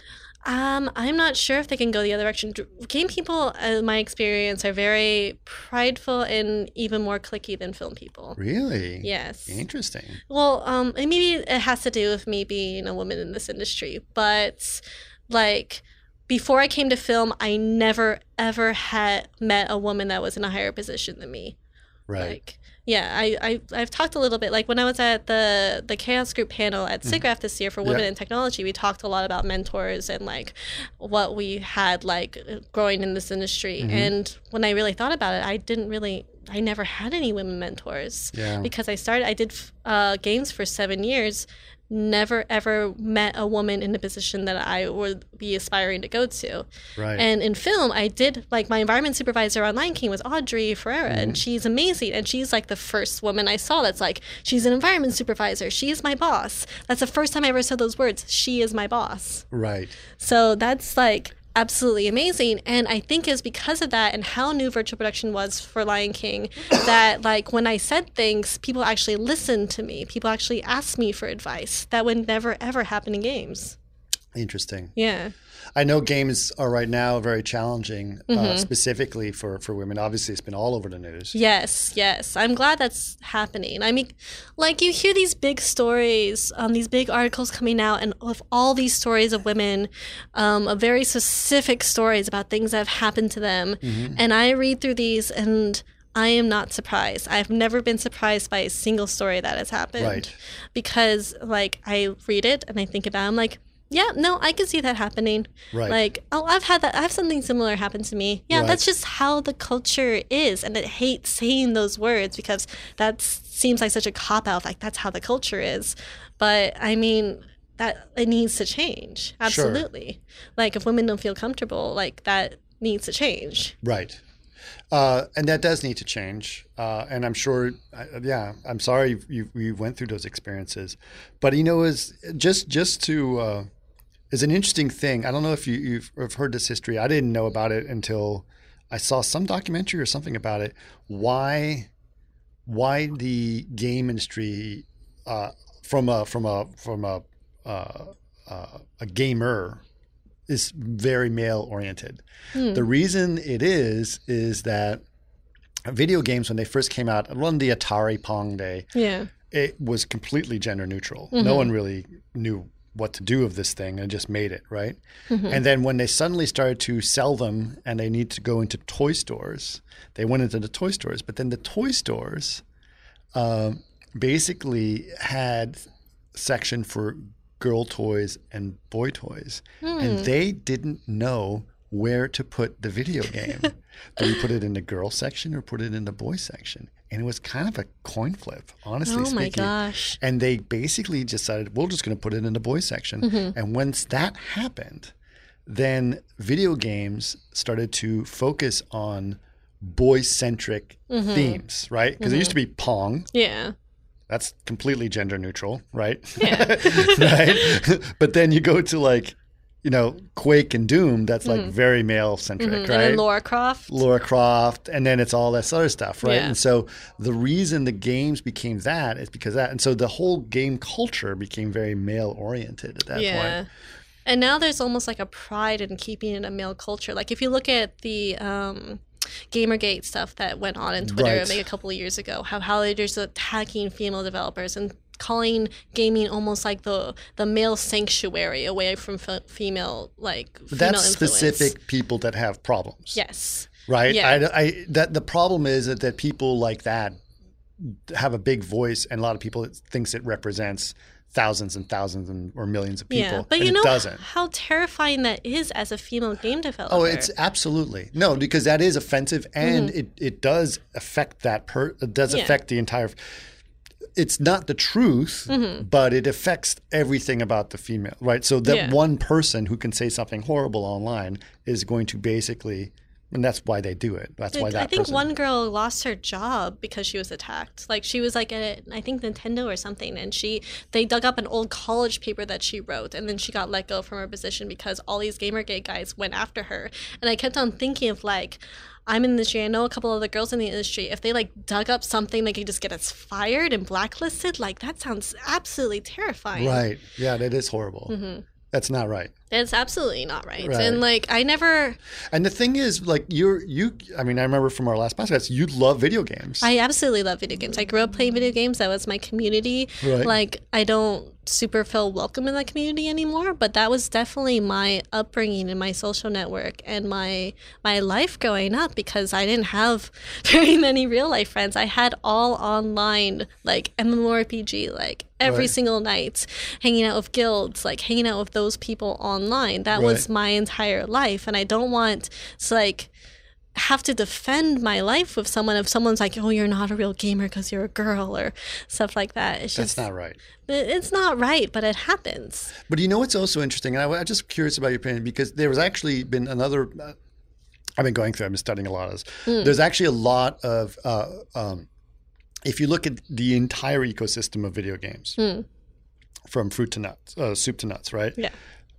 Um, I'm not sure if they can go the other direction. Game people, in my experience, are very prideful and even more cliquey than film people. Really? Yes. Interesting. Well, um, and maybe it has to do with me being a woman in this industry, but like before I came to film, I never ever had met a woman that was in a higher position than me. Right. Like, yeah, I, I, I've talked a little bit, like when I was at the, the Chaos Group panel at SIGGRAPH this year for Women Yeah. in Technology, we talked a lot about mentors and like what we had like growing in this industry. Mm-hmm. And when I really thought about it, I didn't really, I never had any women mentors Yeah. because I started, I did uh, games for seven years, never ever met a woman in a position that I would be aspiring to go to. Right. And in film, I did, like, my environment supervisor on Lion King was Audrey Ferreira, Mm-hmm. and she's amazing. And she's, like, the first woman I saw that's like, she's an environment supervisor. She is my boss. That's the first time I ever said those words. She is my boss. Right. So that's, like, absolutely amazing. And I think it's because of that and how new virtual production was for Lion King that, like, when I said things, people actually listened to me. People actually asked me for advice. That would never, ever happen in games. Interesting. Yeah. I know games are right now very challenging, Mm-hmm. uh, specifically for, for women. Obviously, it's been all over the news. Yes, yes. I'm glad that's happening. I mean, like, you hear these big stories, um, these big articles coming out, and of all these stories of women, um, of very specific stories about things that have happened to them. Mm-hmm. And I read through these, and I am not surprised. I've never been surprised by a single story that has happened. Right. Because, like, I read it, and I think about it, I'm like, yeah, no, I can see that happening. Right. Like, oh, I've had that. I have something similar happen to me. Yeah, Right. that's just how the culture is. And I hate saying those words because that seems like such a cop-out. Like, that's how the culture is. But, I mean, that it needs to change. Absolutely. Like, if women don't feel comfortable, like, that needs to change. Right. Uh, and that does need to change. Uh, and I'm sure, uh, yeah, I'm sorry you, you, you went through those experiences. But, you know, is just just to, uh, is an interesting thing. I don't know if you, you've have heard this history. I didn't know about it until I saw some documentary or something about it. Why, why the game industry, uh, from a from a from a uh, uh, a gamer, is very male oriented. Hmm. The reason it is is that video games, when they first came out, around the Atari Pong day, Yeah. it was completely gender neutral. Mm-hmm. No one really knew what to do of this thing and just made it, right? Mm-hmm. And then when they suddenly started to sell them and they need to go into toy stores, they went into the toy stores. But then the toy stores um, basically had section for girl toys and boy toys. Hmm. And they didn't know where to put the video game. Do we put it in the girl section or put it in the boy section? And it was kind of a coin flip, honestly Oh, speaking. my gosh. And they basically decided, we're just going to put it in the boy section. Mm-hmm. And once that happened, then video games started to focus on boy-centric Mm-hmm. themes, right? Because it used to be Pong. Yeah. That's completely gender neutral, right? Yeah. right? But then you go to like, you know, Quake and Doom, that's like very male-centric, Mhm. right? And then Lara Croft. Lara Croft, and then it's all this other stuff, right? Yeah. And so the reason the games became that is because that, and so the whole game culture became very male-oriented at that yeah. point. And now there's almost like a pride in keeping it a male culture. Like if you look at the um, Gamergate stuff that went on in Twitter Right. like a couple of years ago, how how they're just attacking female developers and calling gaming almost like the the male sanctuary away from f- female like But female that's influence. specific people that have problems, Yes. right? Yeah. I, I, that the problem is that, that people like that have a big voice, and a lot of people thinks it represents thousands and thousands and, or millions of people, Yeah, but and you know it doesn't. how terrifying that is as a female game developer. Oh, it's absolutely no, because that is offensive, and Mm-hmm. it, it does affect that per. It does Yeah. affect the entire. It's not the truth, Mm-hmm. but it affects everything about the female, right? So that Yeah. one person who can say something horrible online is going to basically, and that's why they do it. That's why Like, that I think person. one girl lost her job because she was attacked. Like she was like at I think Nintendo or something, and she they dug up an old college paper that she wrote, and then she got let go from her position because all these Gamergate guys went after her. And I kept on thinking of like, I'm in the industry. I know a couple of the girls in the industry. If they like dug up something, they could just get us fired and blacklisted. Like that sounds absolutely terrifying. Right? Yeah, that is horrible. Mm-hmm. That's not right. It's absolutely not right. Right. And like I never. And the thing is, like you're you. I mean, I remember from our last podcast, you love video games. I absolutely love video games. I grew up playing video games. That was my community. Right. Like, I don't super feel welcome in that community anymore, but that was definitely my upbringing and my social network and my my life growing up because I didn't have very many real life friends. I had all online, like MMORPG, like every Right. single night, hanging out with guilds, like hanging out with those people online. That was Right. my entire life, and I don't want to like have to defend my life with someone if someone's like, oh, you're not a real gamer because you're a girl or stuff like that. It's That's just not right. it's not right, but it happens. But you know what's also interesting, and I, I'm just curious about your opinion because there has actually been another. Uh, I've been going through. I've been studying a lot of this. Hmm. There's actually a lot of. Uh, um, if you look at the entire ecosystem of video games, Hmm. from fruit to nuts, uh, soup to nuts, right? Yeah.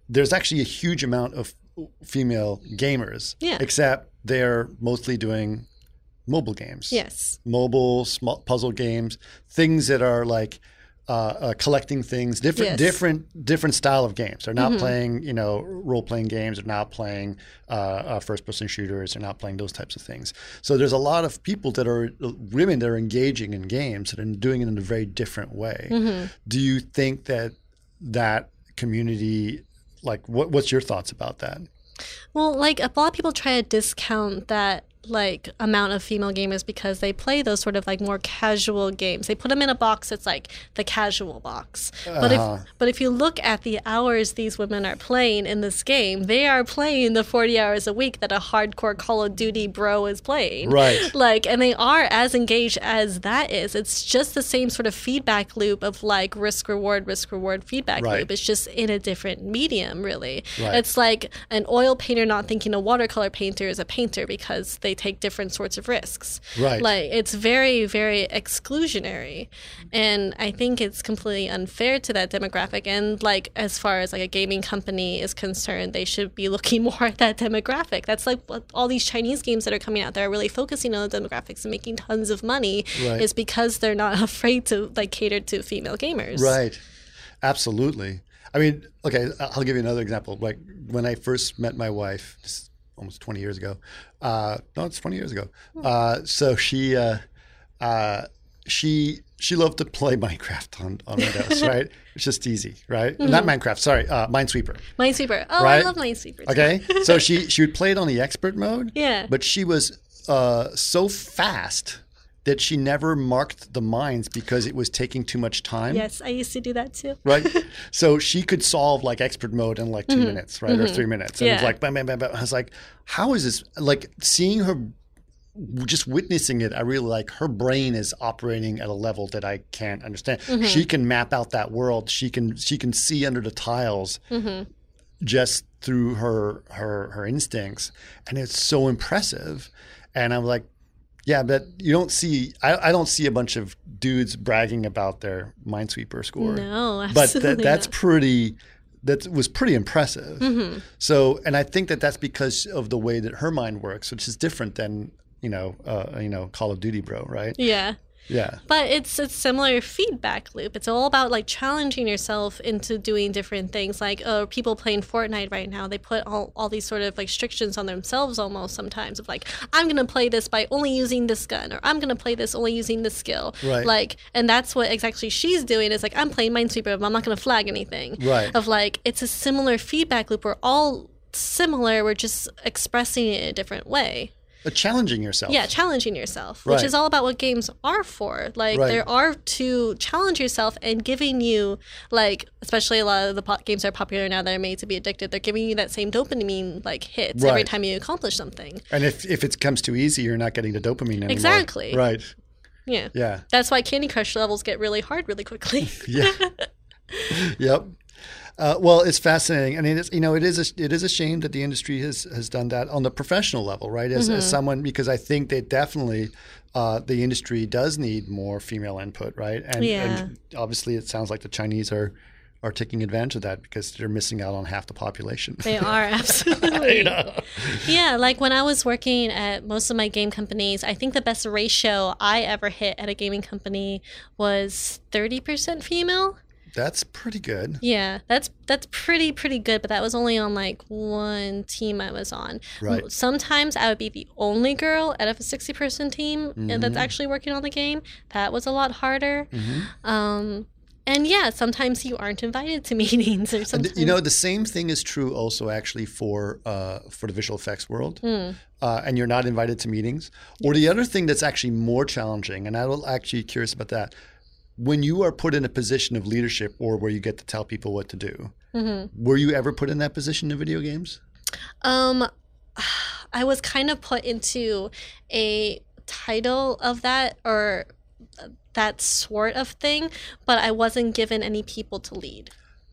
there's actually a huge amount of female gamers. Yeah. Except they're mostly doing mobile games. Yes. Mobile small puzzle games, things that are like uh, uh, collecting things, different, Yes. different, different style of games. They're not mm-hmm. playing, you know, role-playing games. They're not playing uh, uh, first-person shooters. They're not playing those types of things. So there's a lot of people that are women that are engaging in games that are doing it in a very different way. Mm-hmm. Do you think that that community, like, what, what's your thoughts about that? Well, like a lot of people try to discount that like amount of female gamers because they play those sort of like more casual games. They put them in a box that's like the casual box. Uh-huh. But if but if you look at the hours these women are playing in this game, they are playing the forty hours a week that a hardcore Call of Duty bro is playing. Right. Like, and they are as engaged as that is. It's just the same sort of feedback loop of like risk reward, risk reward feedback right. loop. It's just in a different medium, really. Right. It's like an oil painter not thinking a watercolor painter is a painter because they take different sorts of risks. Right. Like, it's very, very exclusionary. And I think it's completely unfair to that demographic. And like, as far as like a gaming company is concerned, they should be looking more at that demographic. That's like what all these Chinese games that are coming out that are really focusing on the demographics and making tons of money right. is because they're not afraid to like cater to female gamers. Right. Absolutely. I mean, okay, I'll give you another example. Like when I first met my wife, just almost twenty years ago. Uh, no, it's twenty years ago. Uh, so she, uh, uh, she, she loved to play Minecraft on, on Windows, right? It's just easy, right? Mm-hmm. Not Minecraft, sorry, uh, Minesweeper. Minesweeper. Oh, right? I love Minesweeper. Okay, so she she would play it on the expert mode. Yeah. But she was uh, so fast that she never marked the mines because it was taking too much time. Yes, I used to do that too. Right? So she could solve like expert mode in like two mm-hmm. minutes, right? Mm-hmm. Or three minutes. And yeah. it was like, bam, bam, bam, bam. I was like, how is this? Like seeing her, just witnessing it, I really like her brain is operating at a level that I can't understand. Mm-hmm. She can map out that world. She can, she can see under the tiles mm-hmm. just through her, her, her instincts. And it's so impressive. And I'm like, yeah, but you don't see. I, I don't see a bunch of dudes bragging about their Minesweeper score. No, absolutely but that, that's not. pretty. That was pretty impressive. Mm-hmm. So, and I think that that's because of the way that her mind works, which is different than you know, uh, you know, Call of Duty bro, right? Yeah. Yeah. But it's a similar feedback loop. It's all about like challenging yourself into doing different things. Like uh, people playing Fortnite right now, they put all, all these sort of like restrictions on themselves almost sometimes of like, I'm going to play this by only using this gun, or I'm going to play this only using this skill. Right. Like, and that's what exactly she's doing is like, I'm playing Minesweeper, but I'm not going to flag anything. Right. Of like, it's a similar feedback loop. We're all similar. We're just expressing it in a different way. Uh, challenging yourself. Yeah, challenging yourself, Right. which is all about what games are for. Like, Right. there are to challenge yourself and giving you, like, especially a lot of the po- games that are popular now that are made to be addicted, they're giving you that same dopamine, like, hits every Right. time you accomplish something. And if if it comes too easy, you're not getting the dopamine anymore. Exactly. Right. Yeah. Yeah. That's why Candy Crush levels get really hard really quickly. Yeah. Yep. Uh, well, it's fascinating, and it is, you know, it is a, it is a shame that the industry has, has done that on the professional level, right? As, Mm-hmm. as someone, because I think that definitely uh, the industry does need more female input, right? And, Yeah. and obviously, it sounds like the Chinese are are taking advantage of that because they're missing out on half the population. They are, absolutely. Yeah, like when I was working at most of my game companies, I think the best ratio I ever hit at a gaming company was thirty percent female. That's pretty good. Yeah, that's that's pretty pretty good, but that was only on like one team I was on. Right. Sometimes I would be the only girl out of a sixty person team Mm-hmm. that's actually working on the game. That was a lot harder. Mm-hmm. Um, and yeah, sometimes you aren't invited to meetings or And, something. you know, the same thing is true also actually for uh, for the visual effects world. Mm. Uh, and you're not invited to meetings. Or the other thing that's actually more challenging, and I'm actually curious about that, when you are put in a position of leadership or where you get to tell people what to do, mm-hmm. were you ever put in that position in video games? Um, I was kind of put into a title of that or that sort of thing, but I wasn't given any people to lead.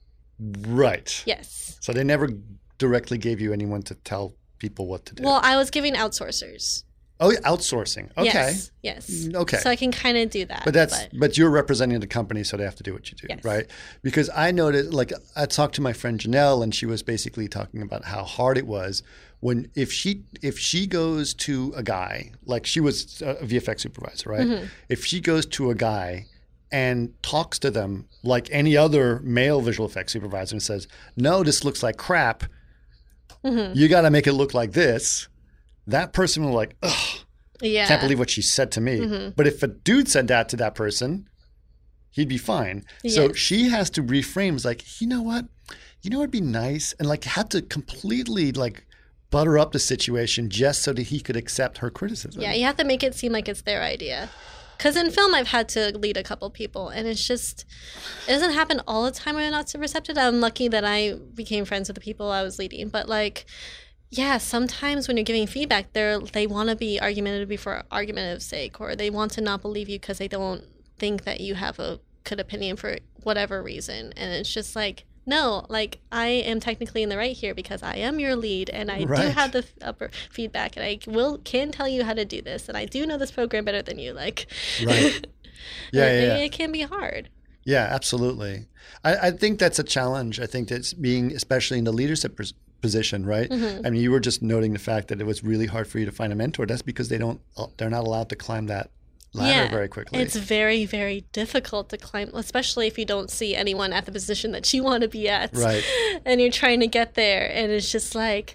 Right. Yes. So they never directly gave you anyone to tell people what to do. Well, I was giving outsourcers. Oh, outsourcing. Okay. Yes. Yes. Okay. So I can kind of do that. But that's but. but you're representing the company, so they have to do what you do, Yes. right? Because I noticed, like, I talked to my friend Janelle, and she was basically talking about how hard it was when if she if she goes to a guy, like she was a V F X supervisor, right? Mm-hmm. If she goes to a guy and talks to them like any other male visual effects supervisor and says, "No, this looks like crap. Mm-hmm. You got to make it look like this." That person will like, ugh. Yeah. Can't believe what she said to me. Mm-hmm. But if a dude said that to that person, he'd be fine. So Yes. she has to reframe. It's like, you know what? You know what'd be nice? And like have to completely like butter up the situation just so that he could accept her criticism. Yeah, you have to make it seem like it's their idea. Because in film, I've had to lead a couple people, and it's just, it doesn't happen all the time when I'm not so receptive. I'm lucky that I became friends with the people I was leading. But like, yeah, sometimes when you're giving feedback, they're they want to be argumentative for argumentative sake, or they want to not believe you because they don't think that you have a good opinion for whatever reason. And it's just like, no, like I am technically in the right here because I am your lead, and I do Right. have the f- upper feedback, and I will can tell you how to do this, and I do know this program better than you. Like, Right. Yeah, it, yeah, yeah. it can be hard. Yeah, absolutely. I, I think that's a challenge. I think that's being, especially in the leadership pos- position, right? Mm-hmm. I mean, you were just noting the fact that it was really hard for you to find a mentor. That's because they don't, they're not allowed to climb that ladder very quickly. It's very, very difficult to climb, especially if you don't see anyone at the position that you want to be at. Right. And you're trying to get there, and it's just like,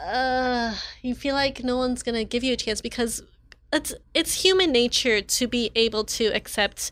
uh, you feel like no one's going to give you a chance because it's it's human nature to be able to accept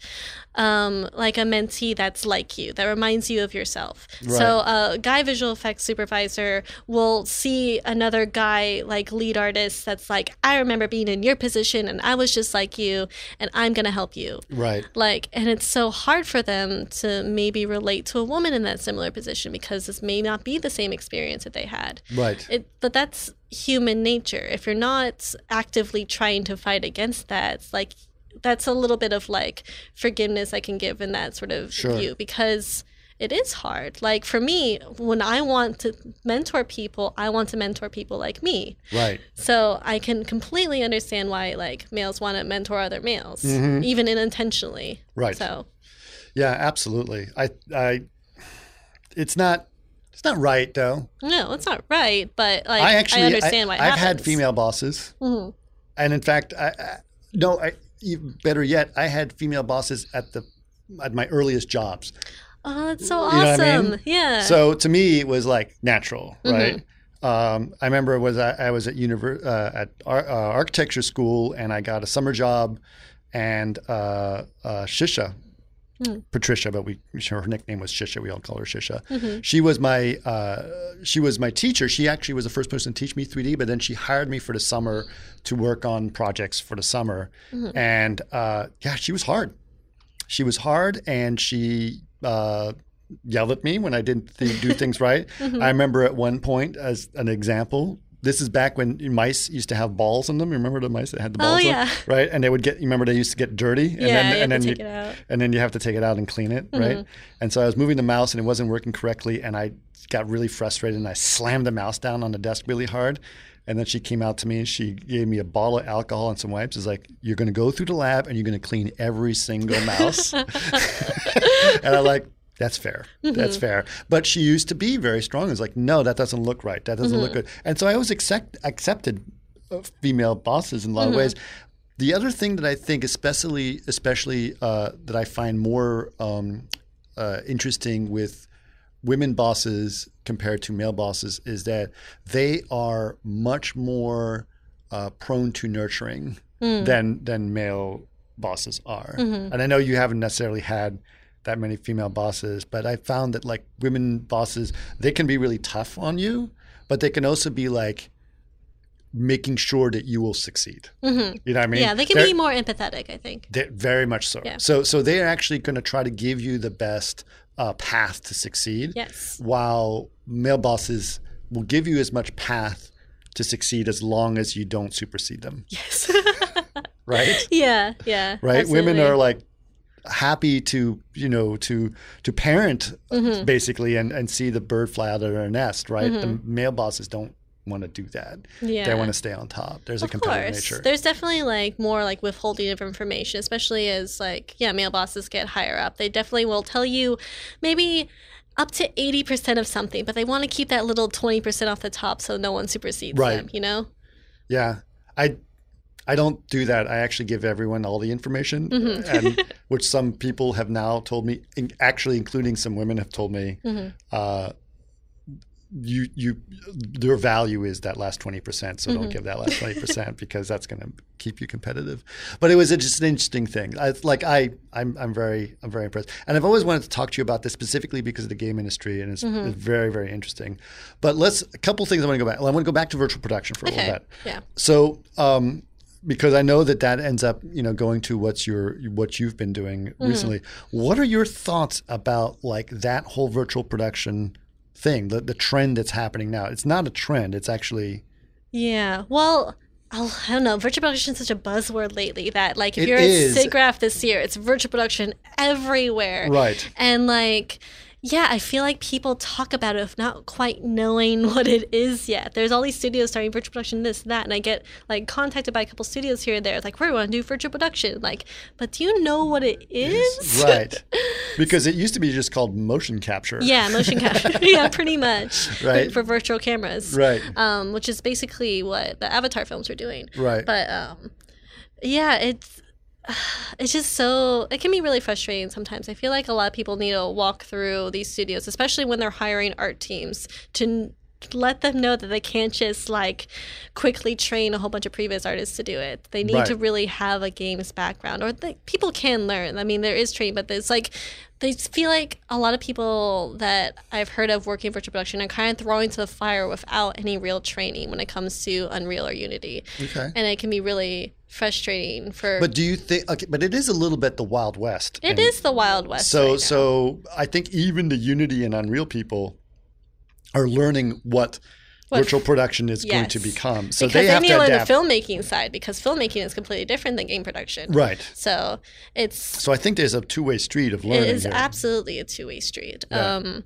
um, like a mentee that's like you, that reminds you of yourself. Right. So a guy visual effects supervisor will see another guy like lead artist that's like, I remember being in your position and I was just like you and I'm going to help you. Right. Like, and it's so hard for them to maybe relate to a woman in that similar position because this may not be the same experience that they had. Right. It, but that's human nature. If you're not actively trying to fight against that, it's like that's a little bit of like forgiveness I can give in that sort of Sure. view because it is hard. Like for me, when I want to mentor people, I want to mentor people like me. Right. So I can completely understand why like males want to mentor other males, Mhm. even unintentionally. Right. So Yeah, absolutely. I, I, it's not, it's not right though. no, it's not right, but like I actually, I understand why it I've happens. had female bosses, Mhm. and in fact, I, I no, I even better yet, I had female bosses at the at my earliest jobs. Oh, that's so You know awesome. what I mean? Yeah. So to me, it was like natural, Mm-hmm. right? Um, I remember it was I, I was at univer- uh, at ar- uh, architecture school, and I got a summer job, and uh, uh, Shisha, Mm. Patricia, but we her nickname was Shisha. We all call her Shisha. Mm-hmm. She was my uh, she was my teacher. She actually was the first person to teach me three D, but then she hired me for the summer to work on projects for the summer. Mm-hmm. And uh, yeah, she was hard. She was hard, and she uh, yelled at me when I didn't th- do things right. Mm-hmm. I remember at one point, as an example, this is back when mice used to have balls in them. You remember the mice that had the Oh, balls? in yeah. them? Right, and they would get. You remember they used to get dirty, and Yeah, then you have and then to you, take it out. and then you have to take it out and clean it, right? Mm-hmm. And so I was moving the mouse, and it wasn't working correctly, and I got really frustrated, and I slammed the mouse down on the desk really hard. And then she came out to me and she gave me a bottle of alcohol and some wipes. It's like, you're going to go through the lab and you're going to clean every single mouse. And I'm like, that's fair. Mm-hmm. That's fair. But she used to be very strong. It's like, no, that doesn't look right. That doesn't Mm-hmm. look good. And so I always accept, accepted uh, female bosses in a lot Mm-hmm. of ways. The other thing that I think, especially, especially uh, that I find more um, uh, interesting with women bosses compared to male bosses is that they are much more uh, prone to nurturing Mm. than than male bosses are. Mm-hmm. And I know you haven't necessarily had that many female bosses, but I found that like women bosses, they can be really tough on you, but they can also be like making sure that you will succeed. Mm-hmm. You know what I mean? Yeah, they can They're- be more empathetic, I think. they're very much so. Yeah. So so they're actually going to try to give you the best uh, path to succeed. Yes. While male bosses will give you as much path to succeed as long as you don't supersede them. Yes. Right? yeah, yeah. Right? Women absolutely. are like happy to, you know, to to parent uh, Mm-hmm. basically and, and see the bird fly out of their nest, right? The male bosses don't want to do that. Yeah. They want to stay on top. There's a Of competitive course. nature. There's definitely like more like withholding of information, especially as like, yeah, male bosses get higher up. They definitely will tell you maybe up to eighty percent of something, but they want to keep that little twenty percent off the top so no one supersedes Right. them, you know? Yeah. I I don't do that. I actually give everyone all the information, Mm-hmm. and which some people have now told me, in- actually including some women have told me, Mm-hmm. uh, you you their value is that last twenty percent, so Mm-hmm. don't give that last twenty percent because that's going to keep you competitive. But it was a, just an interesting thing. I, like I I'm I'm very I'm very impressed, and I've always wanted to talk to you about this specifically because of the game industry, and it's, Mm-hmm. it's very very interesting. But let's a couple things I want to go back. I want to go back to virtual production for a Okay. little bit. Yeah. So, um, because I know that that ends up, you know, going to what's your what you've been doing Mm-hmm. recently. What are your thoughts about like that whole virtual production thing, the the trend that's happening now? It's not a trend. It's actually Yeah. Well, I'll, I don't know. Virtual production is such a buzzword lately that, like, if It you're is. at SIGGRAPH this year, it's virtual production everywhere. Right. And, like, yeah, I feel like people talk about it of not quite knowing what it is yet. There's all these studios starting virtual production, this, that, and I get, like, contacted by a couple studios here and there. It's like, we want to do virtual production. Like, but do you know what it is? right. Because it used to be just called motion capture. Yeah, motion capture. Yeah, pretty much. Right. For, for virtual cameras. Right. Um, which is basically what the Avatar films were doing. Right. But um, yeah, it's it's just so it can be really frustrating sometimes. I feel like a lot of people need to walk through these studios, especially when they're hiring art teams, to let them know that they can't just like quickly train a whole bunch of previous artists to do it. They need Right. to really have a games background, or they, people can learn. I mean, there is training, but it's like they feel like a lot of people that I've heard of working in virtual production are kind of throwing to the fire without any real training when it comes to Unreal or Unity. Okay. And it can be really frustrating for. But do you think? Okay, but it is a little bit the Wild West. It And is the Wild West. So right now. so I think even the Unity and Unreal people are learning what, What- virtual production is going Yes. to become. So because they they, have need to to learn adapt. the filmmaking side, because filmmaking is completely different than game production. Right. So it's So I think there's a two-way street of it learning is here. absolutely a two-way street. Yeah. Um,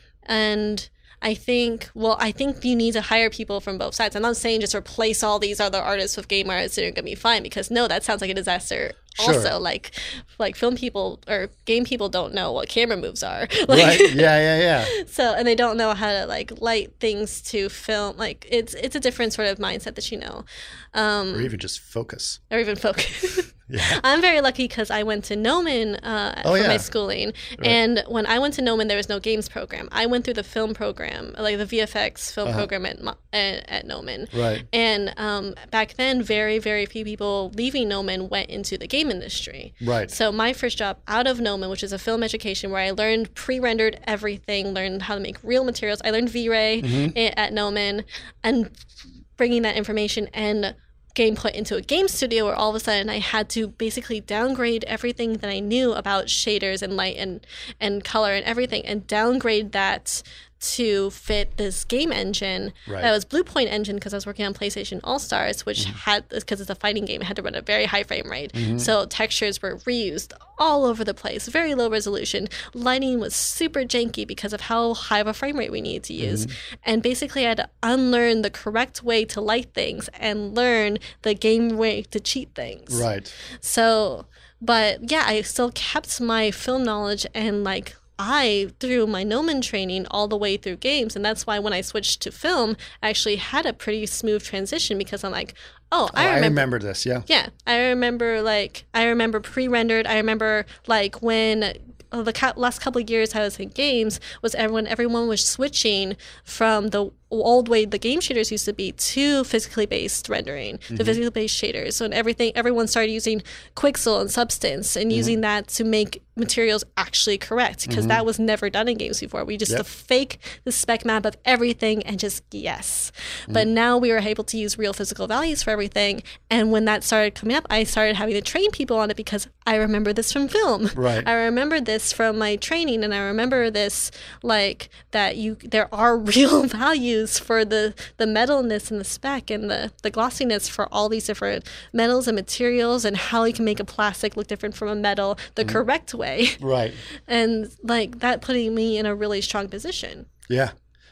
and I think, well, I think you need to hire people from both sides. I'm not saying just replace all these other artists with game artists that are going to be fine, because no, that sounds like a disaster. Sure. Also, like, like film people or game people don't know what camera moves are. Like, Right. Yeah, yeah, yeah. So, and they don't know how to like light things to film. Like, it's it's a different sort of mindset that you know, um, Or even just focus. or even focus. Yeah. I'm very lucky because I went to Gnomon uh, Oh, for yeah. my schooling, and when I went to Gnomon, there was no games program. I went through the film program, like the V F X film Uh-huh. program at Mo- at, at Gnomon. Right. And um, back then, very very few people leaving Gnomon went into the game industry. Right. So my first job out of Gnomon, which is a film education where I learned pre-rendered everything, learned how to make real materials. I learned V-Ray Mm-hmm. i- at Gnomon, and bringing that information and gameplay into a game studio where all of a sudden I had to basically downgrade everything that I knew about shaders and light and, and color and everything, and downgrade that to fit this game engine Right. that was Bluepoint engine, because I was working on PlayStation All-Stars, which Mm-hmm. had, because it's a fighting game, it had to run at a very high frame rate. So textures were reused all over the place, very low resolution. Lighting was super janky because of how high of a frame rate we needed to use. Mm-hmm. And basically I had to unlearn the correct way to light things and learn the game way to cheat things. Right. So, but yeah, I still kept my film knowledge, and like I through my Gnomon training all the way through games, and that's why when I switched to film, I actually had a pretty smooth transition, because I'm like, oh, I Oh, I remember. remember this. Yeah. Yeah, I remember like I remember pre-rendered. I remember like when uh, the ca- last couple of years I was in games was everyone everyone was switching from the old way the game shaders used to be to physically based rendering, Mm-hmm. to physically based shaders. So, and everything everyone started using Quixel and Substance and Mm-hmm. using that to make materials actually correct, because that was never done in games before. We just Yep. the fake the spec map of everything and just guess. Mm-hmm. But now we were able to use real physical values for everything. And when that started coming up, I started having to train people on it, because I remember this from film. Right. I remember this from my training, and I remember this like that you there are real values for the the metalness and the spec and the the glossiness for all these different metals and materials, and how you can make a plastic look different from a metal the Mm-hmm. correct way. Right. And like that putting me in a really strong position. Yeah.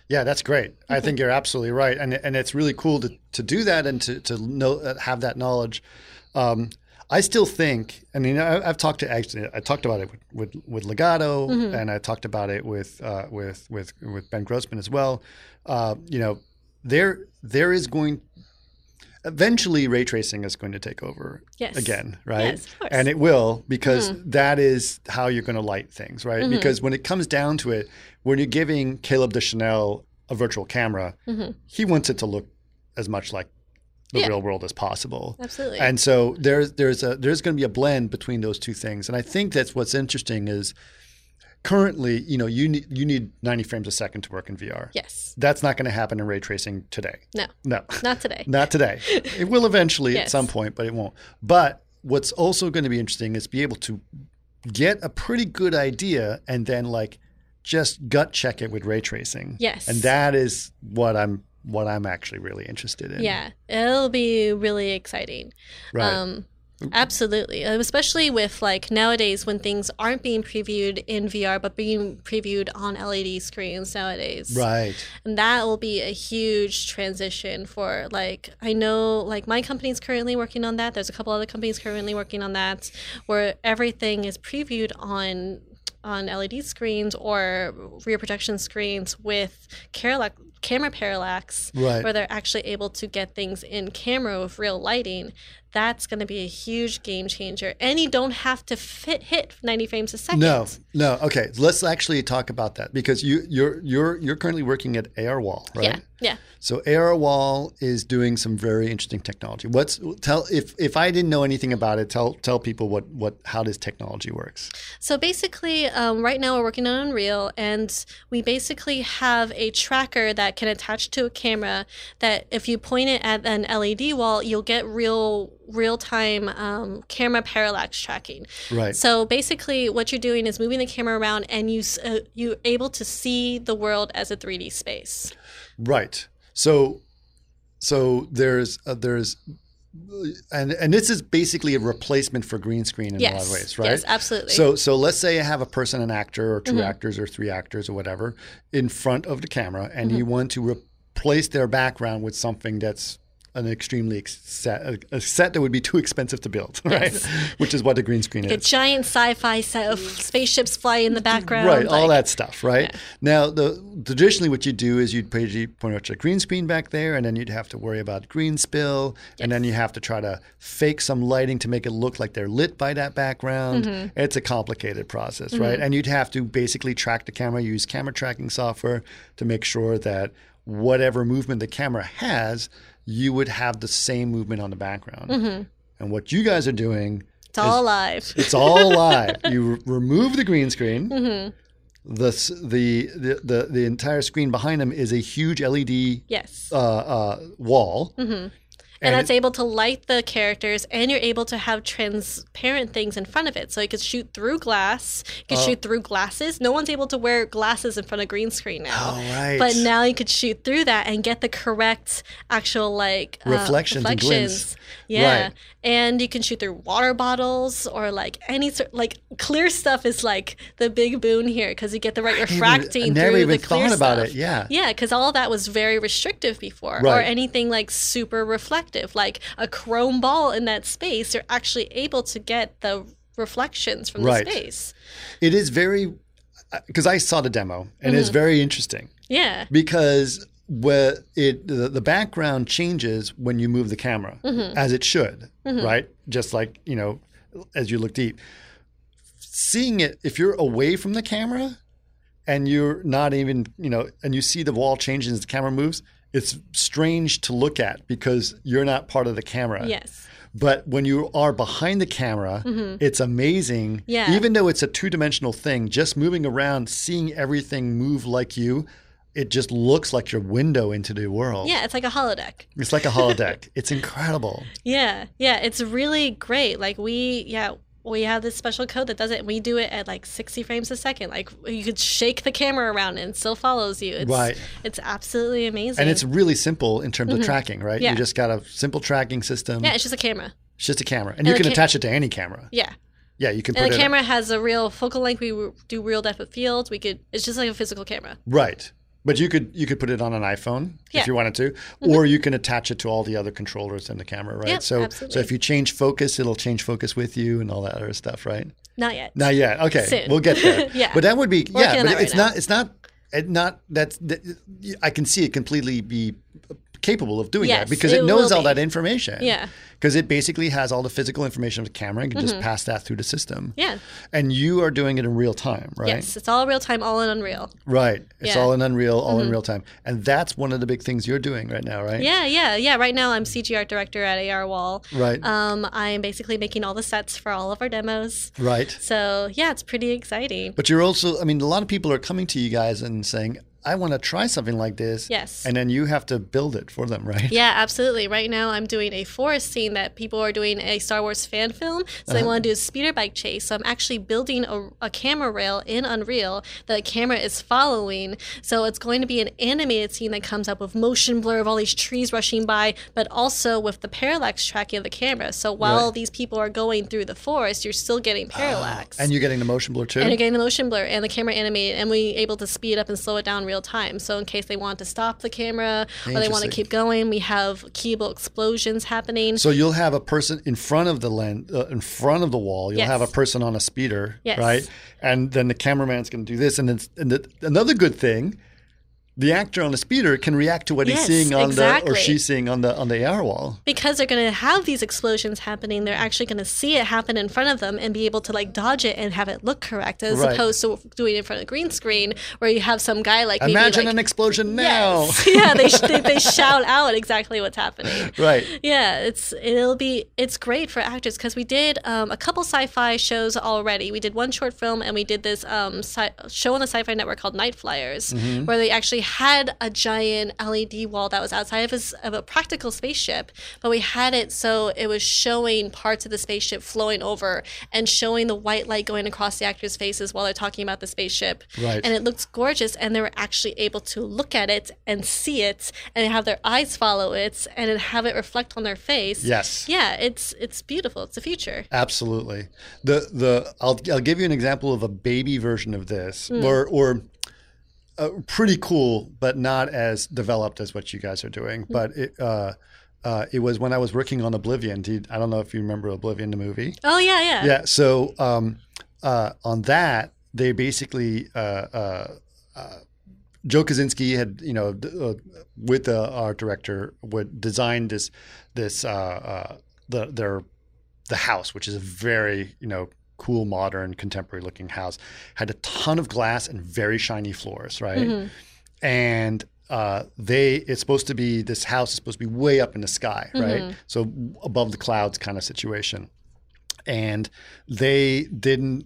Yeah, that's great. Mm-hmm. I think you're absolutely right, and and it's really cool to, to do that and to to know uh, have that knowledge. Um, I still think, I mean, I, I've talked to actually, I talked about it with with, with Legato, mm-hmm. and I talked about it with uh, with with with Ben Grossman as well. Uh, you know, there there is going. Eventually, ray tracing is going to take over yes. again, right? Yes, of course. And it will, because mm-hmm. that is how you're going to light things, right? Mm-hmm. Because when it comes down to it, when you're giving Caleb Deschanel a virtual camera, mm-hmm. he wants it to look as much like the yeah. real world as possible. Absolutely. And so there's there's a there's going to be a blend between those two things. And I think that's what's interesting is currently, you know, you need you need ninety frames a second to work in V R. Yes. That's not going to happen in ray tracing today. No. No. Not today. Not today. It will eventually yes. at some point, but it won't. But what's also going to be interesting is be able to get a pretty good idea and then like just gut check it with ray tracing. Yes. And that is what I'm what I'm actually really interested in. Yeah. It'll be really exciting. Right. Um, Absolutely. Especially with like nowadays when things aren't being previewed in V R, but being previewed on L E D screens nowadays. Right. And that will be a huge transition for like, I know like my company's currently working on that. There's a couple other companies currently working on that, where everything is previewed on on L E D screens or rear projection screens with parallax, camera parallax, right. where they're actually able to get things in camera with real lighting. That's going to be a huge game changer. And you don't have to fit hit ninety frames a second. No, no. Okay, let's actually talk about that, because you, you're you're you're currently working at ARWall, right? Yeah, yeah. So ARWall is doing some very interesting technology. What's tell if if I didn't know anything about it, tell tell people what what how this technology works. So basically, um, right now we're working on Unreal, and we basically have a tracker that can attach to a camera that if you point it at an L E D wall, you'll get real real-time um, camera parallax tracking. Right. So basically what you're doing is moving the camera around, and you, uh, you're able to see the world as a three D space. Right. So so there's uh, there's and and this is basically a replacement for green screen in yes. a lot of ways, right? Yes, absolutely. So so let's say I have a person, an actor or two mm-hmm. actors or three actors or whatever in front of the camera, and mm-hmm. you want to replace their background with something that's an extremely ex- set, a set that would be too expensive to build, right? Yes. Which is what a green screen like is. A giant sci-fi set of spaceships flying in the background. Right, like, all that stuff, right? Yeah. Now, the traditionally what you do is you'd put out a green screen back there, and then you'd have to worry about green spill, yes. and then you have to try to fake some lighting to make it look like they're lit by that background. Mm-hmm. It's a complicated process, mm-hmm. right? And you'd have to basically track the camera, use camera tracking software to make sure that whatever movement the camera has, you would have the same movement on the background. Mm-hmm. And what you guys are doing, it's all alive. It's all alive. You r- remove the green screen. Mm-hmm. The, the the the the entire screen behind them is a huge L E D yes. uh, uh, wall. Mm-hmm. And, and that's it, able to light the characters, and you're able to have transparent things in front of it. So you could shoot through glass, you could uh, shoot through glasses. No one's able to wear glasses in front of green screen now. Oh, right. But now you could shoot through that and get the correct actual like uh, reflections, reflections. Yeah. Right. And you can shoot through water bottles or like any sort like clear stuff is like the big boon here, because you get the right refracting even, I never through even the clear thought about stuff. It. Yeah. Yeah, because all of that was very restrictive before, right. or anything like super reflective, like a chrome ball in that space. You're actually able to get the reflections from right. the space. It is very, because I saw the demo, and mm-hmm. it's very interesting. Yeah. Because where it the, the background changes when you move the camera, mm-hmm. as it should, mm-hmm. right? Just like, you know, as you look deep. Seeing it, if you're away from the camera and you're not even, you know, and you see the wall changes as the camera moves, it's strange to look at because you're not part of the camera. Yes. But when you are behind the camera, mm-hmm. it's amazing. Yeah. Even though it's a two-dimensional thing, just moving around, seeing everything move like you, it just looks like your window into the world. Yeah, it's like a holodeck. It's like a holodeck. It's incredible. Yeah, yeah, it's really great. Like we, yeah, we have this special code that does it. We do it at like sixty frames a second. Like you could shake the camera around and it still follows you. It's, right. It's absolutely amazing. And it's really simple in terms mm-hmm. of tracking, right? Yeah. You just got a simple tracking system. Yeah, it's just a camera. It's just a camera. And, and you can ca- attach it to any camera. Yeah. Yeah, you can and put the it camera up. has a real focal length. We do real depth of field. We could. It's just like a physical camera. Right. But you could you could put it on an iPhone Yeah. if you wanted to, mm-hmm. or you can attach it to all the other controllers in the camera, right? Yep, so absolutely. so if you change focus, it'll change focus with you and all that other stuff, right? Not yet. Not yet. Okay, Soon. we'll get there. Yeah. But that would be Working yeah. on But that it's right now. not it's not it not that's that, I can see it completely be capable of doing Yes, that because it it knows will all be. that information. Yeah. Because it basically has all the physical information of the camera and can just pass that through the system. Yeah. And you are doing it in real time, right? Yes, it's all real time, all in Unreal. Right. It's Yeah. all in Unreal, all in real time. And that's one of the big things you're doing right now, right? Yeah, yeah, yeah. Right now, I'm C G art director at A R Wall. Right. Um, I'm basically making all the sets for all of our demos. Right. So yeah, it's pretty exciting. But you're also, I mean, a lot of people are coming to you guys and saying, I want to try something like this. Yes. And then you have to build it for them, right? Yeah, absolutely. Right now, I'm doing a forest scene that people are doing a Star Wars fan film. So they Uh-huh. want to do a speeder bike chase. So I'm actually building a, a camera rail in Unreal that the camera is following. So it's going to be an animated scene that comes up with motion blur of all these trees rushing by, but also with the parallax tracking of the camera. So while Right. these people are going through the forest, you're still getting parallax. And you're getting the motion blur too? And you're getting the motion blur and the camera animated, and we able to speed up and slow it down real time. So in case they want to stop the camera or they want to Interesting. keep going, we have keyable explosions happening. So you'll have a person in front of the lens, uh, in front of the wall. You'll Yes. have a person on a speeder, Yes. right? And then the cameraman's going to do this. And then and the, another good thing, the actor on the speeder can react to what Yes, he's seeing on the or exactly. she's seeing on the on the A R wall. Because they're going to have these explosions happening, they're actually going to see it happen in front of them and be able to like dodge it and have it look correct, as Right. opposed to doing it in front of a green screen where you have some guy like Imagine maybe like, an explosion now. Yes. yeah, they, sh- they they shout out exactly what's happening. Right. Yeah, it's it'll be it's great for actors because we did um, a couple sci-fi shows already. We did one short film and we did this um, sci- show on the Sci-Fi Network called Night Flyers, Mm-hmm. where they actually had a giant L E D wall that was outside of, his, of a practical spaceship, but we had it so it was showing parts of the spaceship flowing over and showing the white light going across the actors' faces while they're talking about the spaceship. Right. And it looks gorgeous, and they were actually able to look at it and see it and have their eyes follow it and then have it reflect on their face. Yes. Yeah, it's it's beautiful. It's the future. Absolutely. The the I'll I'll give you an example of a baby version of this, Hmm. or or uh, pretty cool, but not as developed as what you guys are doing. Hmm. But it uh, uh, it was when I was working on Oblivion. Do you, I don't know if you remember Oblivion, the movie. Oh yeah, yeah. Yeah. So um, uh, on that, they basically uh, uh, uh, Joe Kaczynski had, you know, d- uh, with the art director, would design this this uh, uh, the their the house, which is a very, you know, cool, modern, contemporary looking house, had a ton of glass and very shiny floors, right? Mm-hmm. And uh, they it's supposed to be this house is supposed to be way up in the sky, right? Mm-hmm. So above the clouds kind of situation. And they didn't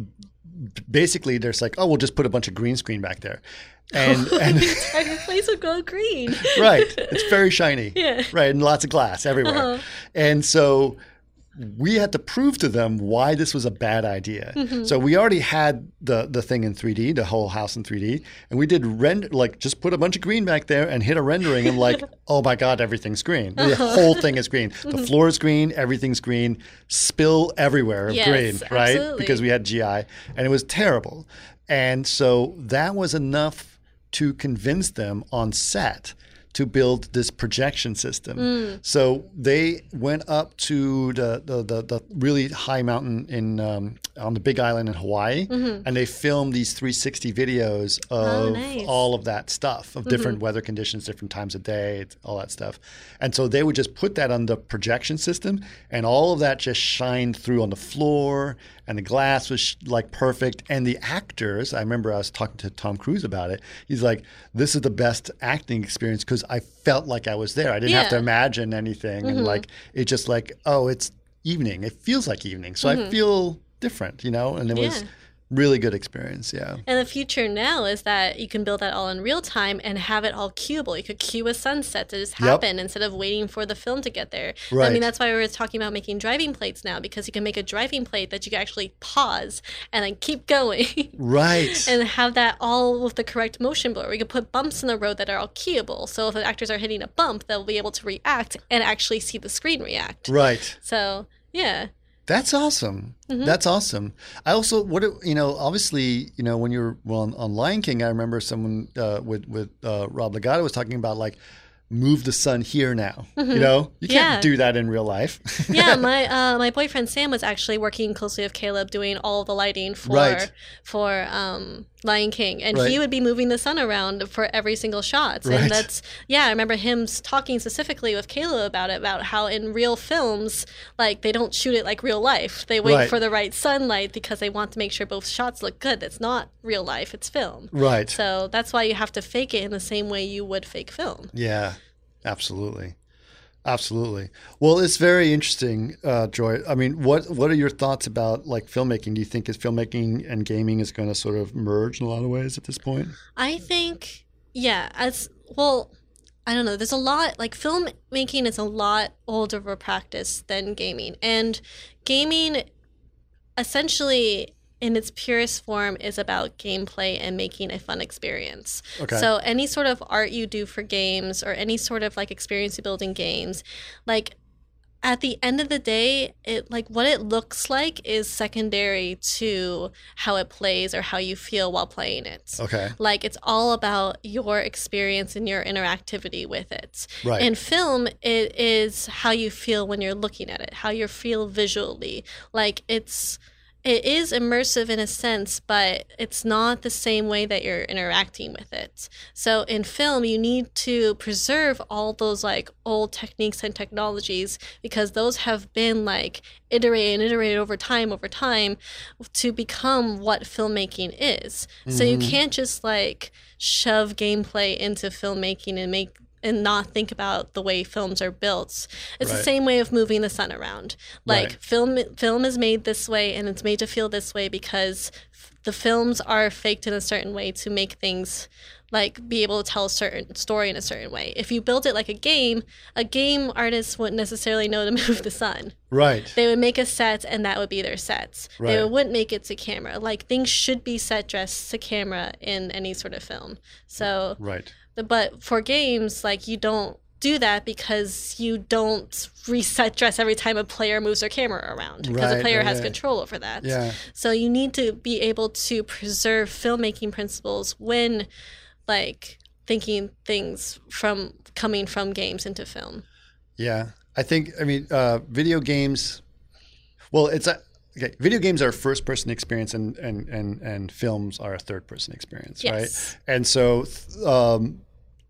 basically there's like, oh, we'll just put a bunch of green screen back there. And and The entire place would go green. right. It's very shiny. Yeah. Right. And lots of glass everywhere. Uh-huh. And so we had to prove to them why this was a bad idea. Mm-hmm. So we already had the the thing in three D, the whole house in three D, and we did render like just put a bunch of green back there and hit a rendering and like, oh my God, everything's green. The whole thing is green. The floor is green, everything's green, spill everywhere of Yes, green, right? absolutely. Because we had G I, and it was terrible. And so that was enough to convince them on set to build this projection system. Mm. So they went up to the the, the, the really high mountain in um, on the Big Island in Hawaii, Mm-hmm. and they filmed these three sixty videos of Oh, nice. all of that stuff, of different weather conditions, different times of day, all that stuff. And so they would just put that on the projection system, and all of that just shined through on the floor, and the glass was sh- like perfect. And the actors, I remember I was talking to Tom Cruise about it. He's like, "This is the best acting experience because I felt like I was there. I didn't have to Yeah. imagine anything, and like it just like, oh, it's evening. It feels like evening, so I feel different, you know." And it was Yeah. really good experience. Yeah. And the future now is that you can build that all in real time and have it all cueable. You could cue a sunset to just Yep. happen instead of waiting for the film to get there. I Right. mean, that's why we were talking about making driving plates now, because you can make a driving plate that you can actually pause and then keep going. Right. And have that all with the correct motion blur. We could put bumps in the road that are all keyable. So if the actors are hitting a bump, they'll be able to react and actually see the screen react. Right. So, yeah. That's awesome. Mm-hmm. That's awesome. I also, what it- you know, obviously, you know, when you're well on, on Lion King, I remember someone uh, with with uh, Rob Legato was talking about like move the sun here now. Mm-hmm. You know, you can't Yeah. do that in real life. Yeah, my uh, my boyfriend Sam was actually working closely with Caleb, doing all the lighting for Right. for um, Lion King, and Right. he would be moving the sun around for every single shot. Right. And that's yeah, I remember him s- talking specifically with Caleb about it, about how in real films, like they don't shoot it like real life. They wait Right. for the right sunlight because they want to make sure both shots look good. That's not real life; it's film. Right. So that's why you have to fake it in the same way you would fake film. Yeah, absolutely. Absolutely. Well, it's very interesting, uh, Joy. I mean, what what are your thoughts about like filmmaking? Do you think is filmmaking and gaming is going to sort of merge in a lot of ways at this point? I think, yeah, as well, I don't know. There's a lot, like filmmaking is a lot older of a practice than gaming. And gaming, essentially, in its purest form, is about gameplay and making a fun experience. Okay. So any sort of art you do for games or any sort of like experience you build in games, like at the end of the day, it like what it looks like is secondary to how it plays or how you feel while playing it. Okay. Like it's all about your experience and your interactivity with it. Right. In film, it is how you feel when you're looking at it, how you feel visually. Like it's it is immersive in a sense, but it's not the same way that you're interacting with it. So in film, you need to preserve all those like old techniques and technologies because those have been like iterated and iterated over time, over time to become what filmmaking is. Mm-hmm. So you can't just like shove gameplay into filmmaking and make and not think about the way films are built. It's Right. the same way of moving the sun around. Like Right. film film is made this way and it's made to feel this way because f- the films are faked in a certain way to make things like be able to tell a certain story in a certain way. If you build it like a game, a game artist wouldn't necessarily know to move the sun. Right. They would make a set and that would be their sets. Right. They wouldn't make it to camera. Like things should be set dressed to camera in any sort of film. So Right. but for games, like you don't do that because you don't reset dress every time a player moves their camera around because Right, the player right, has right. control over that. Yeah. So you need to be able to preserve filmmaking principles when like thinking things from coming from games into film. Yeah. I think, I mean, uh, video games, well, it's a, okay, video games are a first person experience and, and, and, and films are a third person experience, Yes. right? And so um,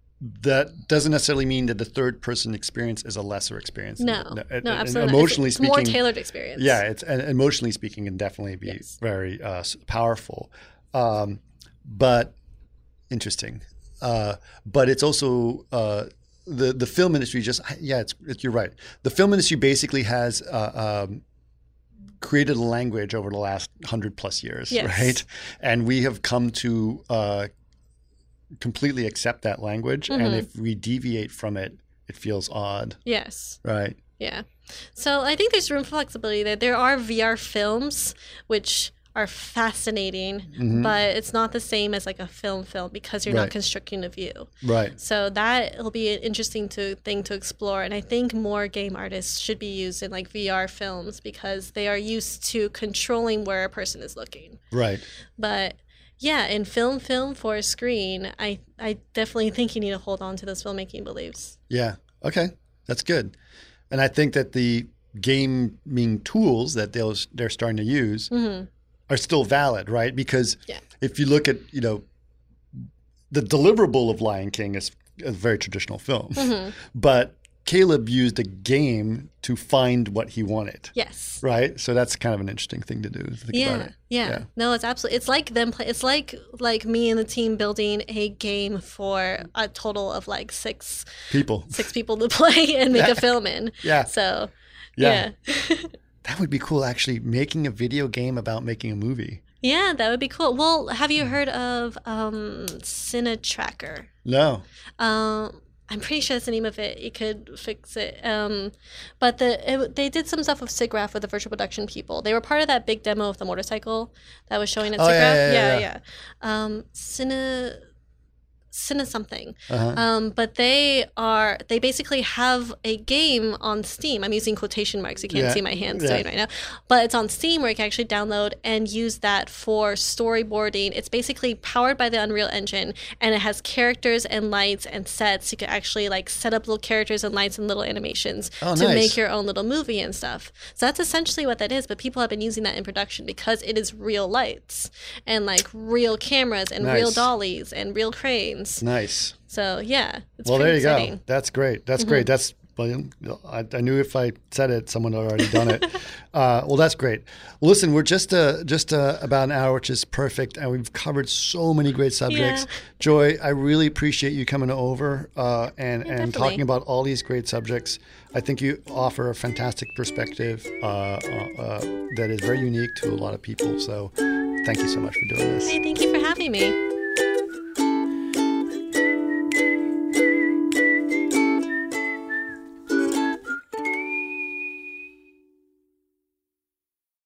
that doesn't necessarily mean that the third person experience is a lesser experience. No, And- no, and absolutely. Emotionally it's, speaking, it's more tailored experience. yeah, it's and emotionally speaking can definitely be Yes. very uh, s- powerful. Um, but interesting. Uh, but it's also uh, the the film industry. Just yeah, it's, it's you're right. The film industry basically has uh, um, created a language over the last hundred plus years, Yes. right? And we have come to uh, completely accept that language. And Mhm. if we deviate from it, it feels odd, Yes. right? Yeah. So I think there's room for flexibility there. There are V R films which are fascinating, Mhm. but it's not the same as like a film film because you're Right. not constricting a view. Right. So that will be an interesting to thing to explore, and I think more game artists should be used in like V R films because they are used to controlling where a person is looking. Right. But yeah, in film film for a screen, I I definitely think you need to hold on to those filmmaking beliefs. Yeah. Okay. That's good. And I think that the gaming tools that they'll, they're starting to use Mm-hmm. are still valid, right? Because Yeah. if you look at, you know, the deliverable of Lion King is a very traditional film, Mm-hmm. but Caleb used a game to find what he wanted, Yes. right? So that's kind of an interesting thing to do. to think Yeah, about it. yeah, Yeah. No, it's absolutely. It's like them play. It's like like me and the team building a game for a total of like six People. six people to play and make a film in. Yeah. So Yeah. yeah, That would be cool, actually, making a video game about making a movie. yeah, that would be cool. Well, have you heard of um, Cinetracker? No. Um, I'm pretty sure that's the name of it. You could fix it. Um, but the it, they did some stuff with SIGGRAPH with the virtual production people. They were part of that big demo of the motorcycle that was showing at Oh, SIGGRAPH. yeah, yeah, yeah, yeah. yeah. Um, Cine, Cine something. Uh-huh. Um, but they are they basically have a game on Steam. I'm using quotation marks. You can't Yeah. see my hands Yeah. doing right now. But it's on Steam where you can actually download and use that for storyboarding. It's basically powered by the Unreal Engine, and it has characters and lights and sets. You can actually like set up little characters and lights and little animations Oh, to nice. make your own little movie and stuff. So that's essentially what that is. But people have been using that in production because it is real lights and like real cameras and real Nice. dollies and real cranes. Nice. So yeah, it's Well, there pretty you exciting. go. That's great. That's Mm-hmm. great. That's well, I, I knew if I said it, someone had already done it. uh, well, that's great. Listen, we're just uh, just uh, about an hour, which is perfect, and we've covered so many great subjects. Yeah. Joy, I really appreciate you coming over uh, and Yeah, and definitely. talking about all these great subjects. I think you offer a fantastic perspective uh, uh, uh, that is very unique to a lot of people. So, thank you so much for doing this. Hey, thank you for having me.